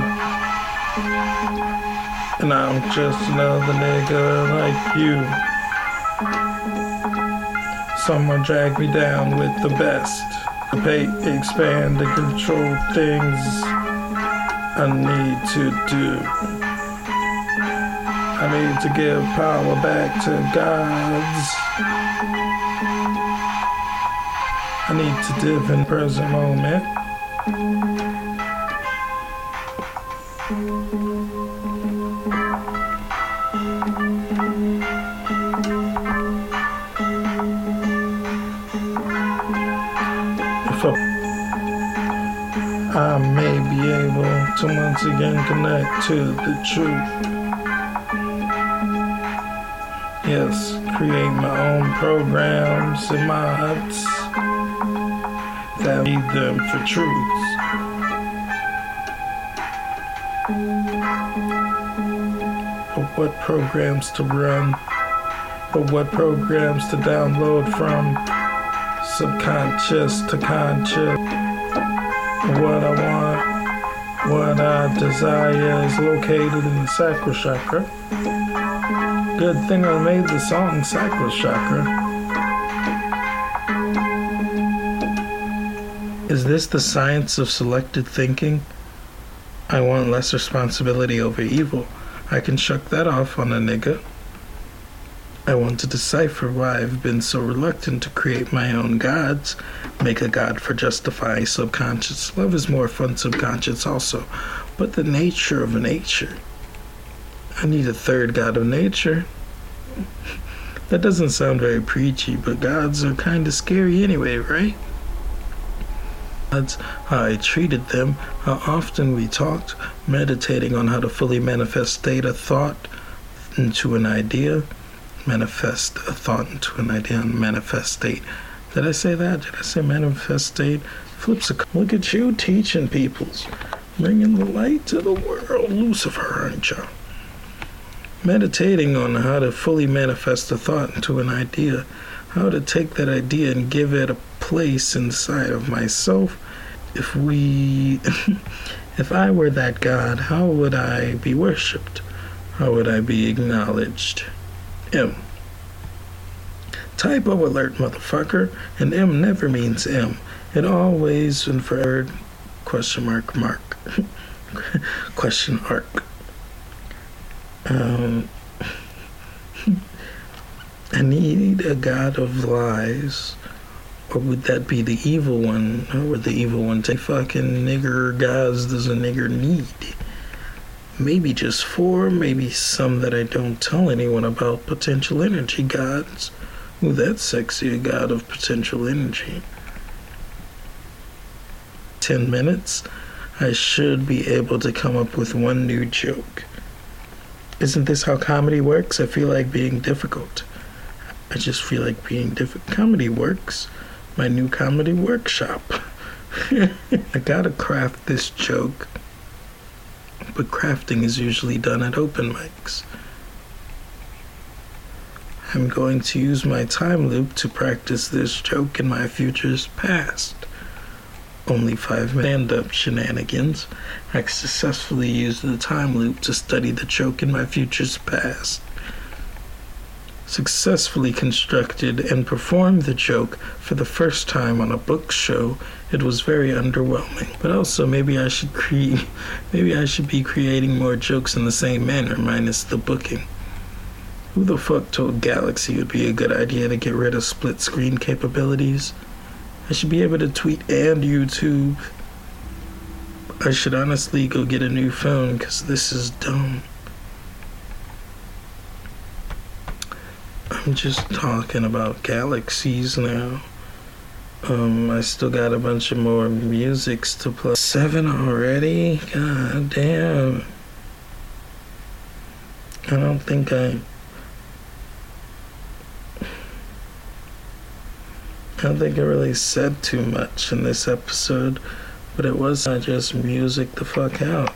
And I'm just another nigga like you. Someone drag me down with the best. To pay, expand, and control things I need to do. I need to give power back to gods. I need to live in present moment. If I may be able to once again connect to the truth. Yes, create my own programs and mods that need them for truths. But what programs to run, but what programs to download from subconscious to conscious. What I want, what I desire is located in the sacral chakra. Good thing I made the song Sacral Chakra. Is this the science of selected thinking? I want less responsibility over evil. I can shuck that off on a nigga. I want to decipher why I've been so reluctant to create my own gods. Make a god for justifying subconscious. Love is more fun subconscious also. But the nature of nature. I need a third god of nature. That doesn't sound very preachy, but gods are kind of scary anyway, right? Gods, how I treated them, how often we talked, meditating on how to fully manifest state a thought into an idea. Manifest a thought into an idea and manifest state. Did I say that? Did I say manifest state? Flips a... Look at you teaching peoples. Bringing the light to the world. Lucifer, aren't you? Meditating on how to fully manifest a thought into an idea. How to take that idea and give it a place inside of myself. If If I were that God, how would I be worshipped? How would I be acknowledged? M. Typo alert, motherfucker. And M never means M. It always and forever question mark. Question arc. I need a God of lies. Or would that be the evil one? Or would the evil one take fucking nigger gods does a nigger need? Maybe just 4, maybe some that I don't tell anyone about. Potential energy gods. Ooh, that's sexy, a god of potential energy. 10 minutes? I should be able to come up with one new joke. Isn't this how comedy works? I feel like being difficult. I just feel like being difficult. Comedy works. My new comedy workshop. I gotta craft this joke. But crafting is usually done at open mics. I'm going to use my time loop to practice this joke in my future's past. Only 5 stand-up shenanigans. I successfully used the time loop to study the joke in my future's past. Successfully constructed and performed the joke for the first time on a book show. It was very underwhelming. But also, maybe I should be creating more jokes in the same manner, minus the booking. Who the fuck told Galaxy it would be a good idea to get rid of split screen capabilities? I should be able to tweet and YouTube. I should honestly go get a new phone, because this is dumb. I'm just talking about galaxies now. I still got a bunch of more musics to play. 7 already? God damn. I don't think I really said too much in this episode, but it was not just music the fuck out.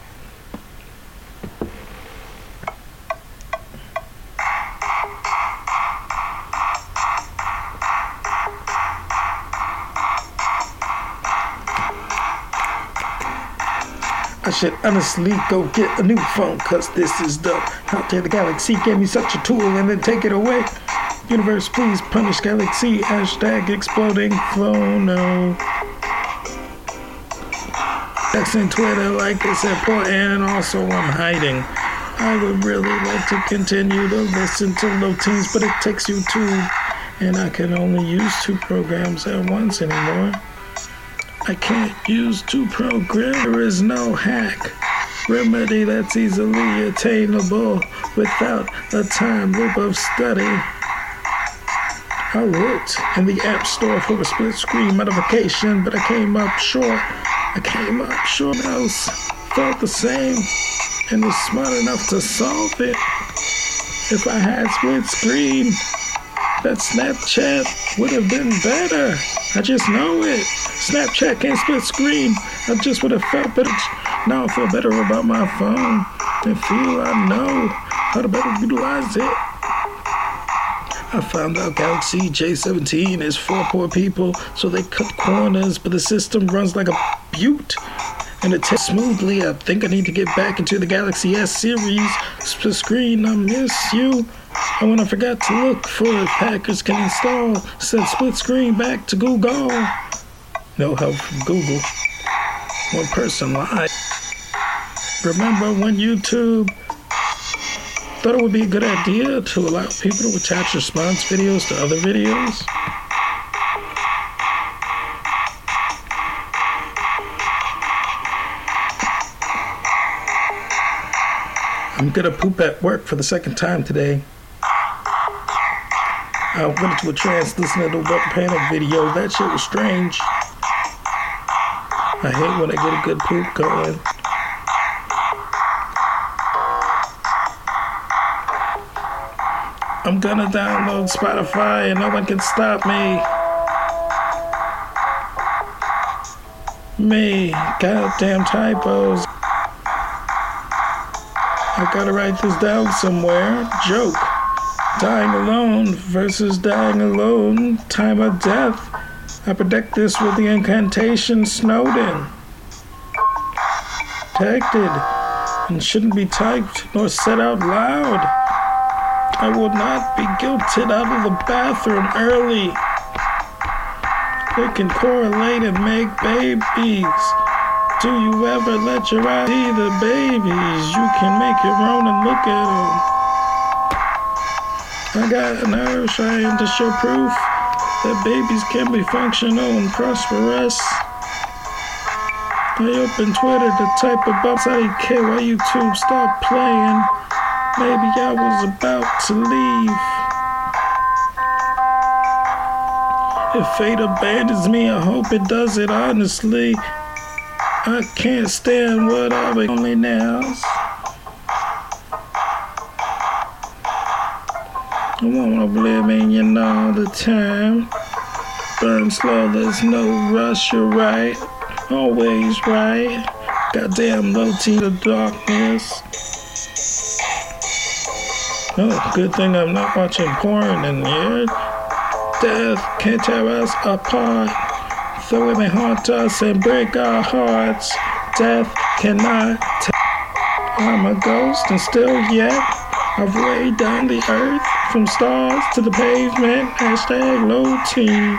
I should honestly go get a new phone, cause this is dope. How dare the Galaxy gave me such a tool and then take it away? Universe, please punish Galaxy. Hashtag exploding phone. No. Text and Twitter like it's important, and also I'm hiding. I would really like to continue to listen to low teens, but it takes YouTube, and I can only use 2 programs at once anymore. I can't use 2 programs. There is no hack remedy that's easily attainable without a time loop of study. I looked in the App Store for a split screen modification, but I came up short. Mouse felt the same and was smart enough to solve it. If I had split screen, that Snapchat would have been better. I just know it. Snapchat can't split screen. I just would have felt better. Now I feel better about my phone and feel I know how to better utilize it. I found out Galaxy J17 is for poor people, so they cut corners, but the system runs like a butte. And it tests smoothly. I think I need to get back into the Galaxy S series. Split screen, I miss you. And when I forgot to look for it, Packers can install. Said split screen back to Google. No help from Google. One person lied. Remember when YouTube thought it would be a good idea to allow people to attach response videos to other videos? I'm gonna poop at work for the 2nd time today. I went into a trance listening to a panic video. That shit was strange. I hate when I get a good poop going. I'm gonna download Spotify and no one can stop me. Goddamn typos. I gotta write this down somewhere. Joke. Dying alone versus dying alone. Time of death. I predict this with the incantation Snowden. protected and shouldn't be typed nor said out loud. I will not be guilted out of the bathroom early. They can correlate and make babies. Do you ever let your eyes see the babies? You can make your own and look at them. I got an nerve trying to show proof that babies can be functional and prosperous. I opened Twitter to type about IDK while YouTube stopped playing. Maybe I was about to leave. If fate abandons me, I hope it does it honestly. I can't stand what I've been only now. I wanna live in all the time. Burn slow, there's no rush, you're right. Always right. Goddamn low to the darkness. Oh, good thing I'm not watching porn in here. Death can't tear us apart. Though it may haunt us and break our hearts, death cannot I'm a ghost and still yet I've weighed down the earth from stars to the pavement. Hashtag low T.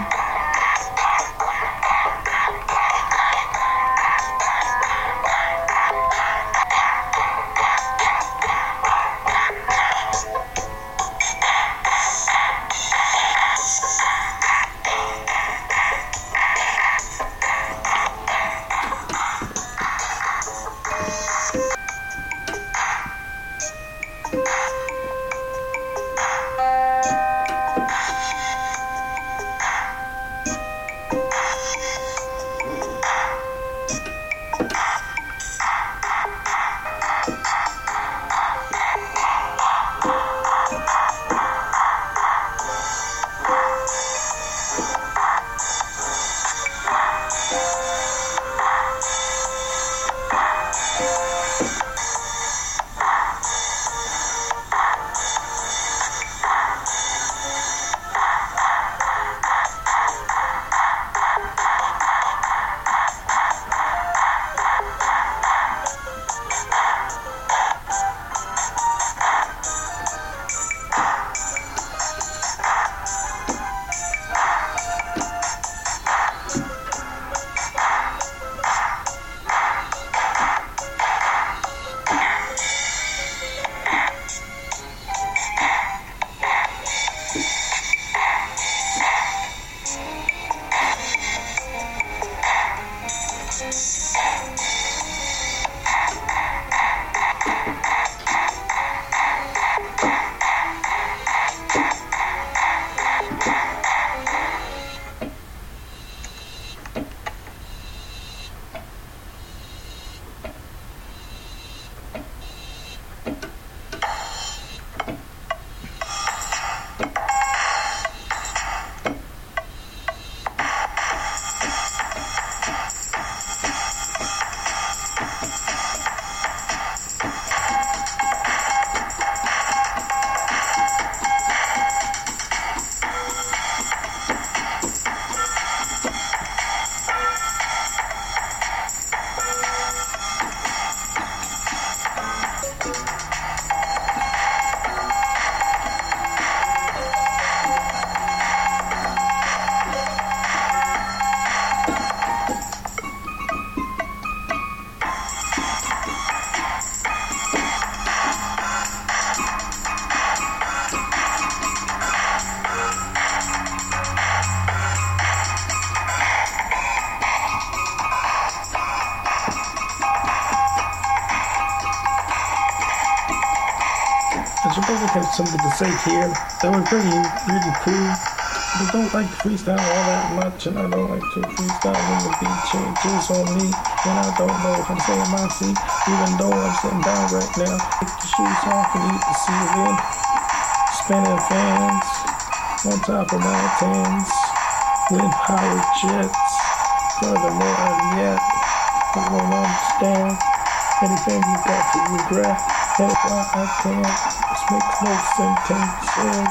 I should probably have something to say here. That was really cool. I don't like to freestyle all that much, and I don't like to freestyle when the beat changes on me. When I don't know if I'm saying my C, even though I'm sitting down right now. Take your shoes off and eat the ceiling. Spinning fans on top of mountains. Wind-powered jets. Furthermore, yet, I won't understand anything you got to regret. That's why I can't. This makes no sentences.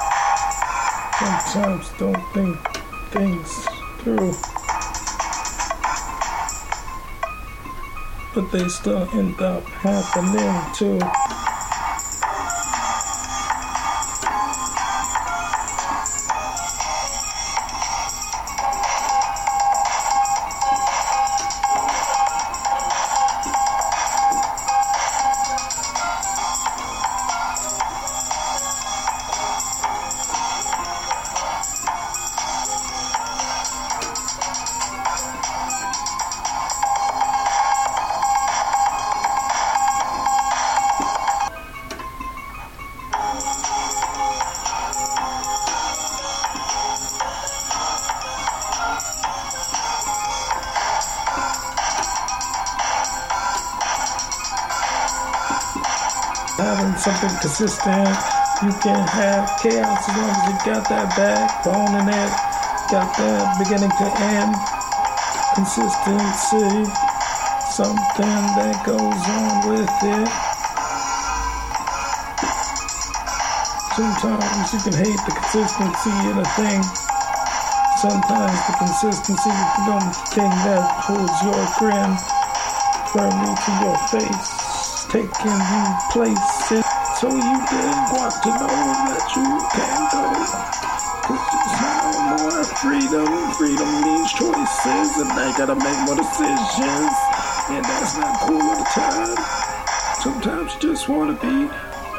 Sometimes don't think things through. but they still end up happening too. Having something consistent, you can have chaos as long as you got that backbone in it, got that beginning to end consistency, something that goes on with it. Sometimes you can hate the consistency in a thing. Sometimes the consistency becomes the thing that pulls your grin firmly to your face, taking you places so you didn't want to know that you can go. 'Cause it's now more freedom. Freedom means choices, and they gotta make more decisions. And that's not cool all the time. Sometimes you just wanna be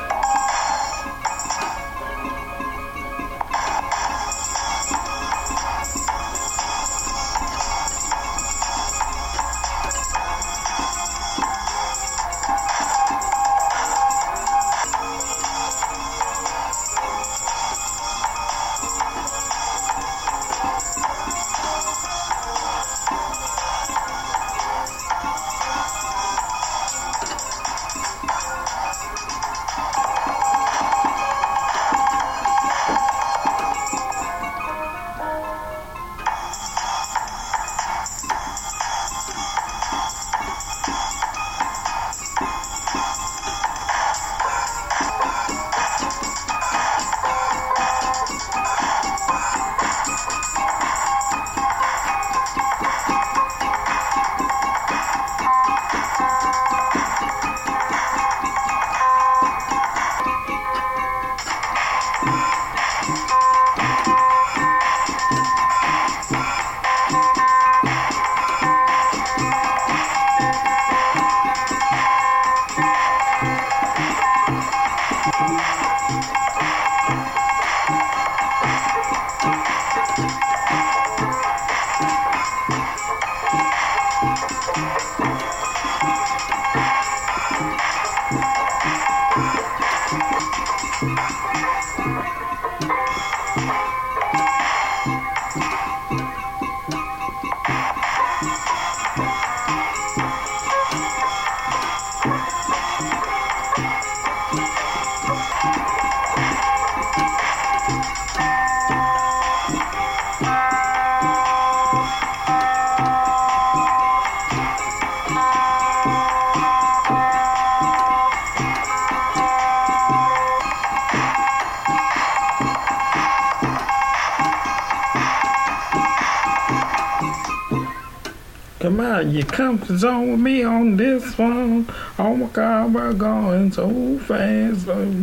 come out your comfort zone with me on this one. Oh my God, we're going so fast.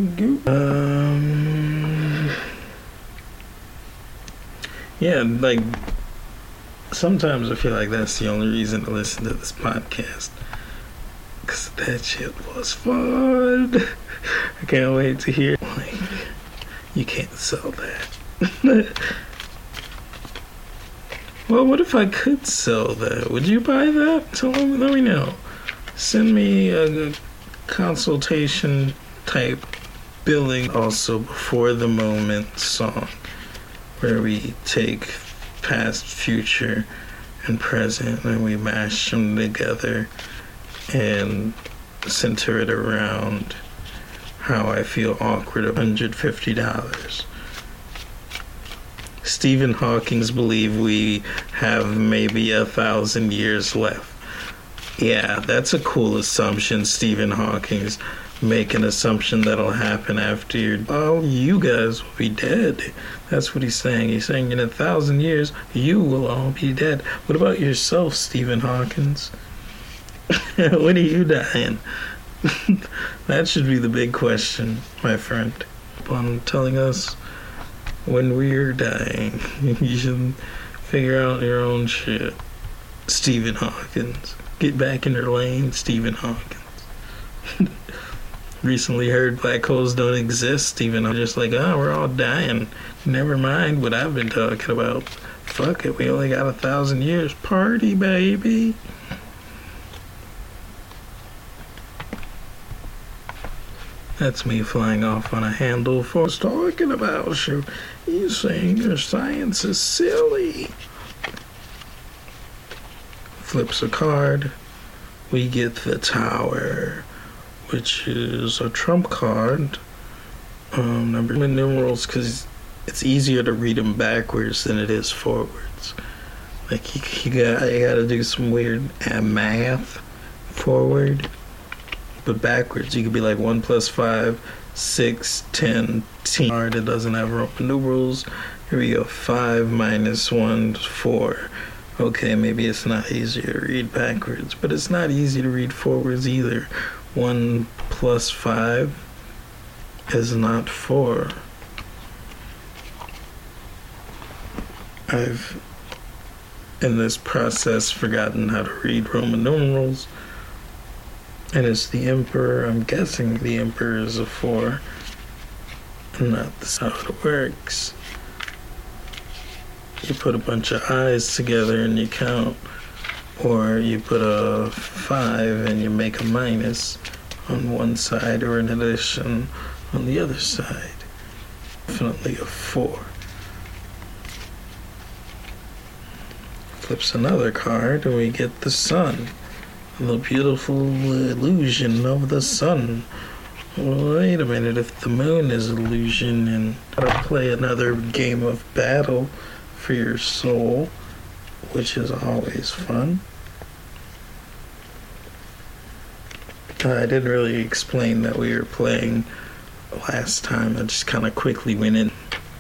Yeah, like sometimes I feel like that's the only reason to listen to this podcast. 'Cause that shit was fun. I can't wait to hear. Like, you can't sell that. Well, what if I could sell that? Would you buy that? So let me know. Send me a consultation type billing. Also, Before the Moment song, where we take past, future, and present, and we mash them together and center it around how I feel awkward of $150. Stephen Hawking's believe we have maybe 1,000 years left. Yeah, that's a cool assumption. Stephen Hawking's make an assumption that'll happen after you guys will be dead. That's what he's saying. He's saying in 1,000 years, you will all be dead. What about yourself, Stephen Hawkins? When are you dying? That should be the big question, my friend. Upon telling us when we're dying, you should figure out your own shit. Stephen Hawkins. Get back in your lane, Stephen Hawkins. Recently heard black holes don't exist, Stephen. I'm just like, oh, we're all dying. Never mind what I've been talking about. Fuck it, we only got 1,000 years. Party, baby. That's me flying off on a handle for talking about you. You saying your science is silly. Flips a card. We get the Tower, which is a trump card. Number numerals, because it's easier to read them backwards than it is forwards. Like you gotta do some weird math forward, but backwards you could be like 1 + 5, 6, 10, 10. Card, it doesn't have Roman numerals. Here we go. 5 - 1 is 4. Okay, maybe it's not easier to read backwards, but it's not easy to read forwards either. 1 + 5 is not 4. I've, in this process, forgotten how to read Roman numerals. And it's the Emperor. I'm guessing the Emperor is a 4. Not that's how it works. You put a bunch of eyes together and you count. Or you put a 5 and you make a minus on one side or an addition on the other side. Definitely a 4. Flips another card and we get the sun. The beautiful illusion of the sun. Wait a minute, if the moon is illusion, and I'll play another game of battle for your soul, which is always fun. I didn't really explain that we were playing last time. I just kind of quickly went in.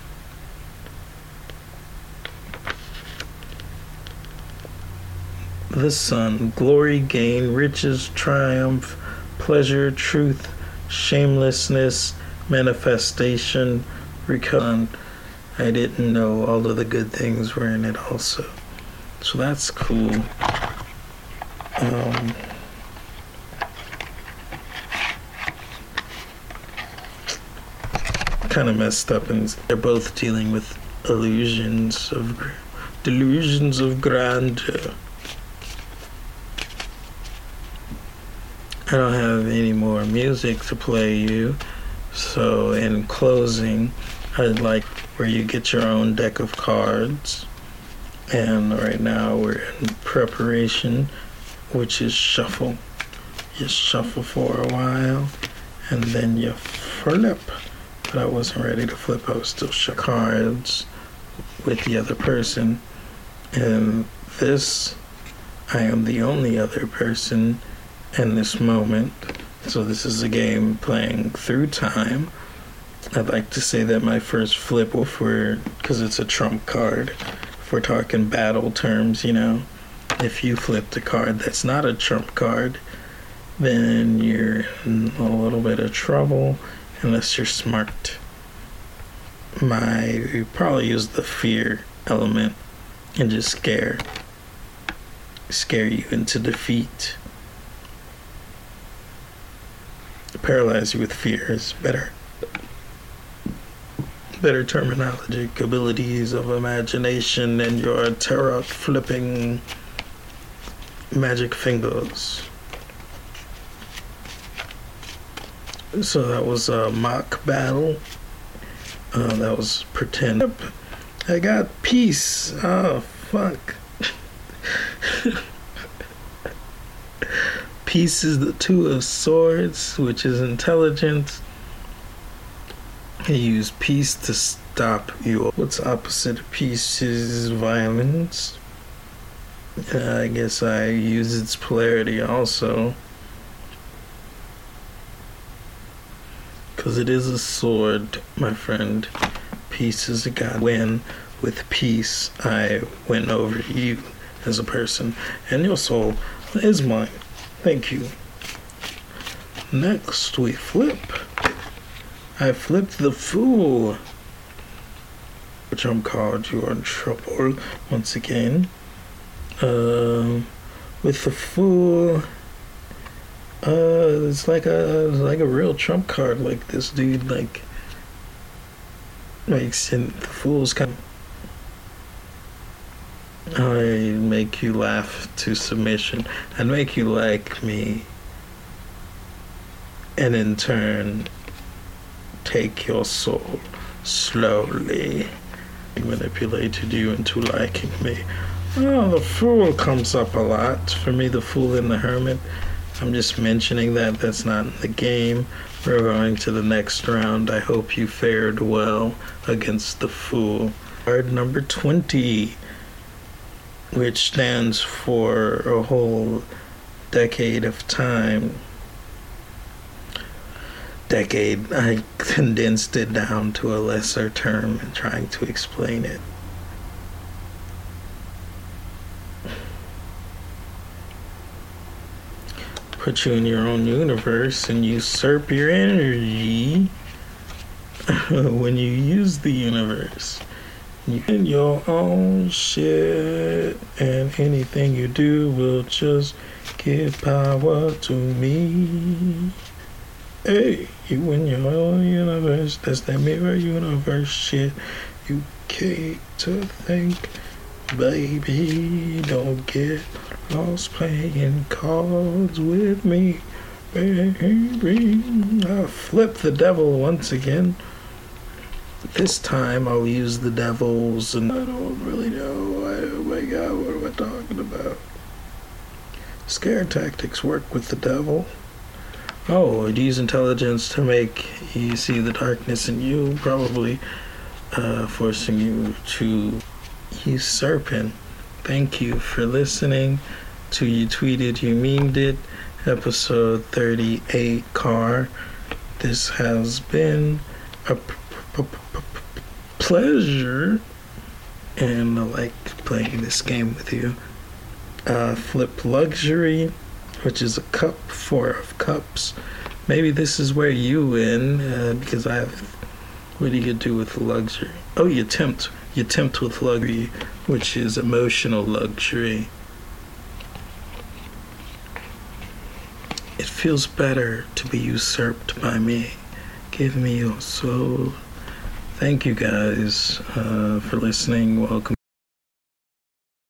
The sun, glory, gain, riches, triumph, pleasure, truth, shamelessness, manifestation, recovery. I didn't know all of the good things were in it also. So that's cool. Kind of messed up, and they're both dealing with delusions of grandeur. I don't have any more music to play you, so in closing, I'd like where you get your own deck of cards, and right now we're in preparation, which is shuffle. You shuffle for a while, and then you flip, but I wasn't ready to flip, I was still shuffling cards with the other person, and this, I am the only other person in this moment, so this is a game playing through time. I'd like to say that my first flip, because it's a trump card, if we're talking battle terms, you know, if you flipped a card that's not a trump card, then you're in a little bit of trouble, unless you're smart. You probably use the fear element and just scare you into defeat. Paralyze you with fear is better terminology. Abilities of imagination and your tarot flipping magic fingers. So that was a mock battle. That was pretend. I got peace. Oh, fuck. Peace is the 2 of swords, which is intelligence. You use peace to stop you. What's opposite of peace is violence. I guess I use its polarity also, because it is a sword, my friend. Peace is a god. When with peace I win over you as a person, and your soul is mine. Thank you. Next, we flip. I flipped the Fool. Trump card, you are in trouble once again. With the Fool, it's like a real Trump card. Like this dude, like makes the Fool's kind of, I make you laugh to submission and make you like me, and in turn take your soul slowly. Manipulated you into liking me. Oh, the Fool comes up a lot. For me, the Fool and the Hermit. I'm just mentioning that. That's not in the game. We're going to the next round. I hope you fared well against the Fool. Card number 20, which stands for a whole decade of time. Decade, I condensed it down to a lesser term and trying to explain it. Put you in your own universe and usurp your energy when you use the universe. You in your own shit, and anything you do will just give power to me. Hey, you in your own universe, that's that mirror universe shit. You came to think, baby, don't get lost playing cards with me, baby. I'll flip the devil once again. This time I'll use the devils, and I don't really know. Oh my god, what am I talking about? Scare tactics work with the devil. Oh, I'd use intelligence to make you see the darkness in you, probably forcing you to usurp him. Thank you for listening to You Tweeted, You Memed It, episode 38, Car. This has been a pleasure, and I like playing this game with you. Flip Luxury, which is a cup, 4 of cups. Maybe this is where you win, because I have, what do you do with luxury? Oh, you tempt with luxury, which is emotional luxury. It feels better to be usurped by me. Give me your soul. Thank you guys for listening. Welcome.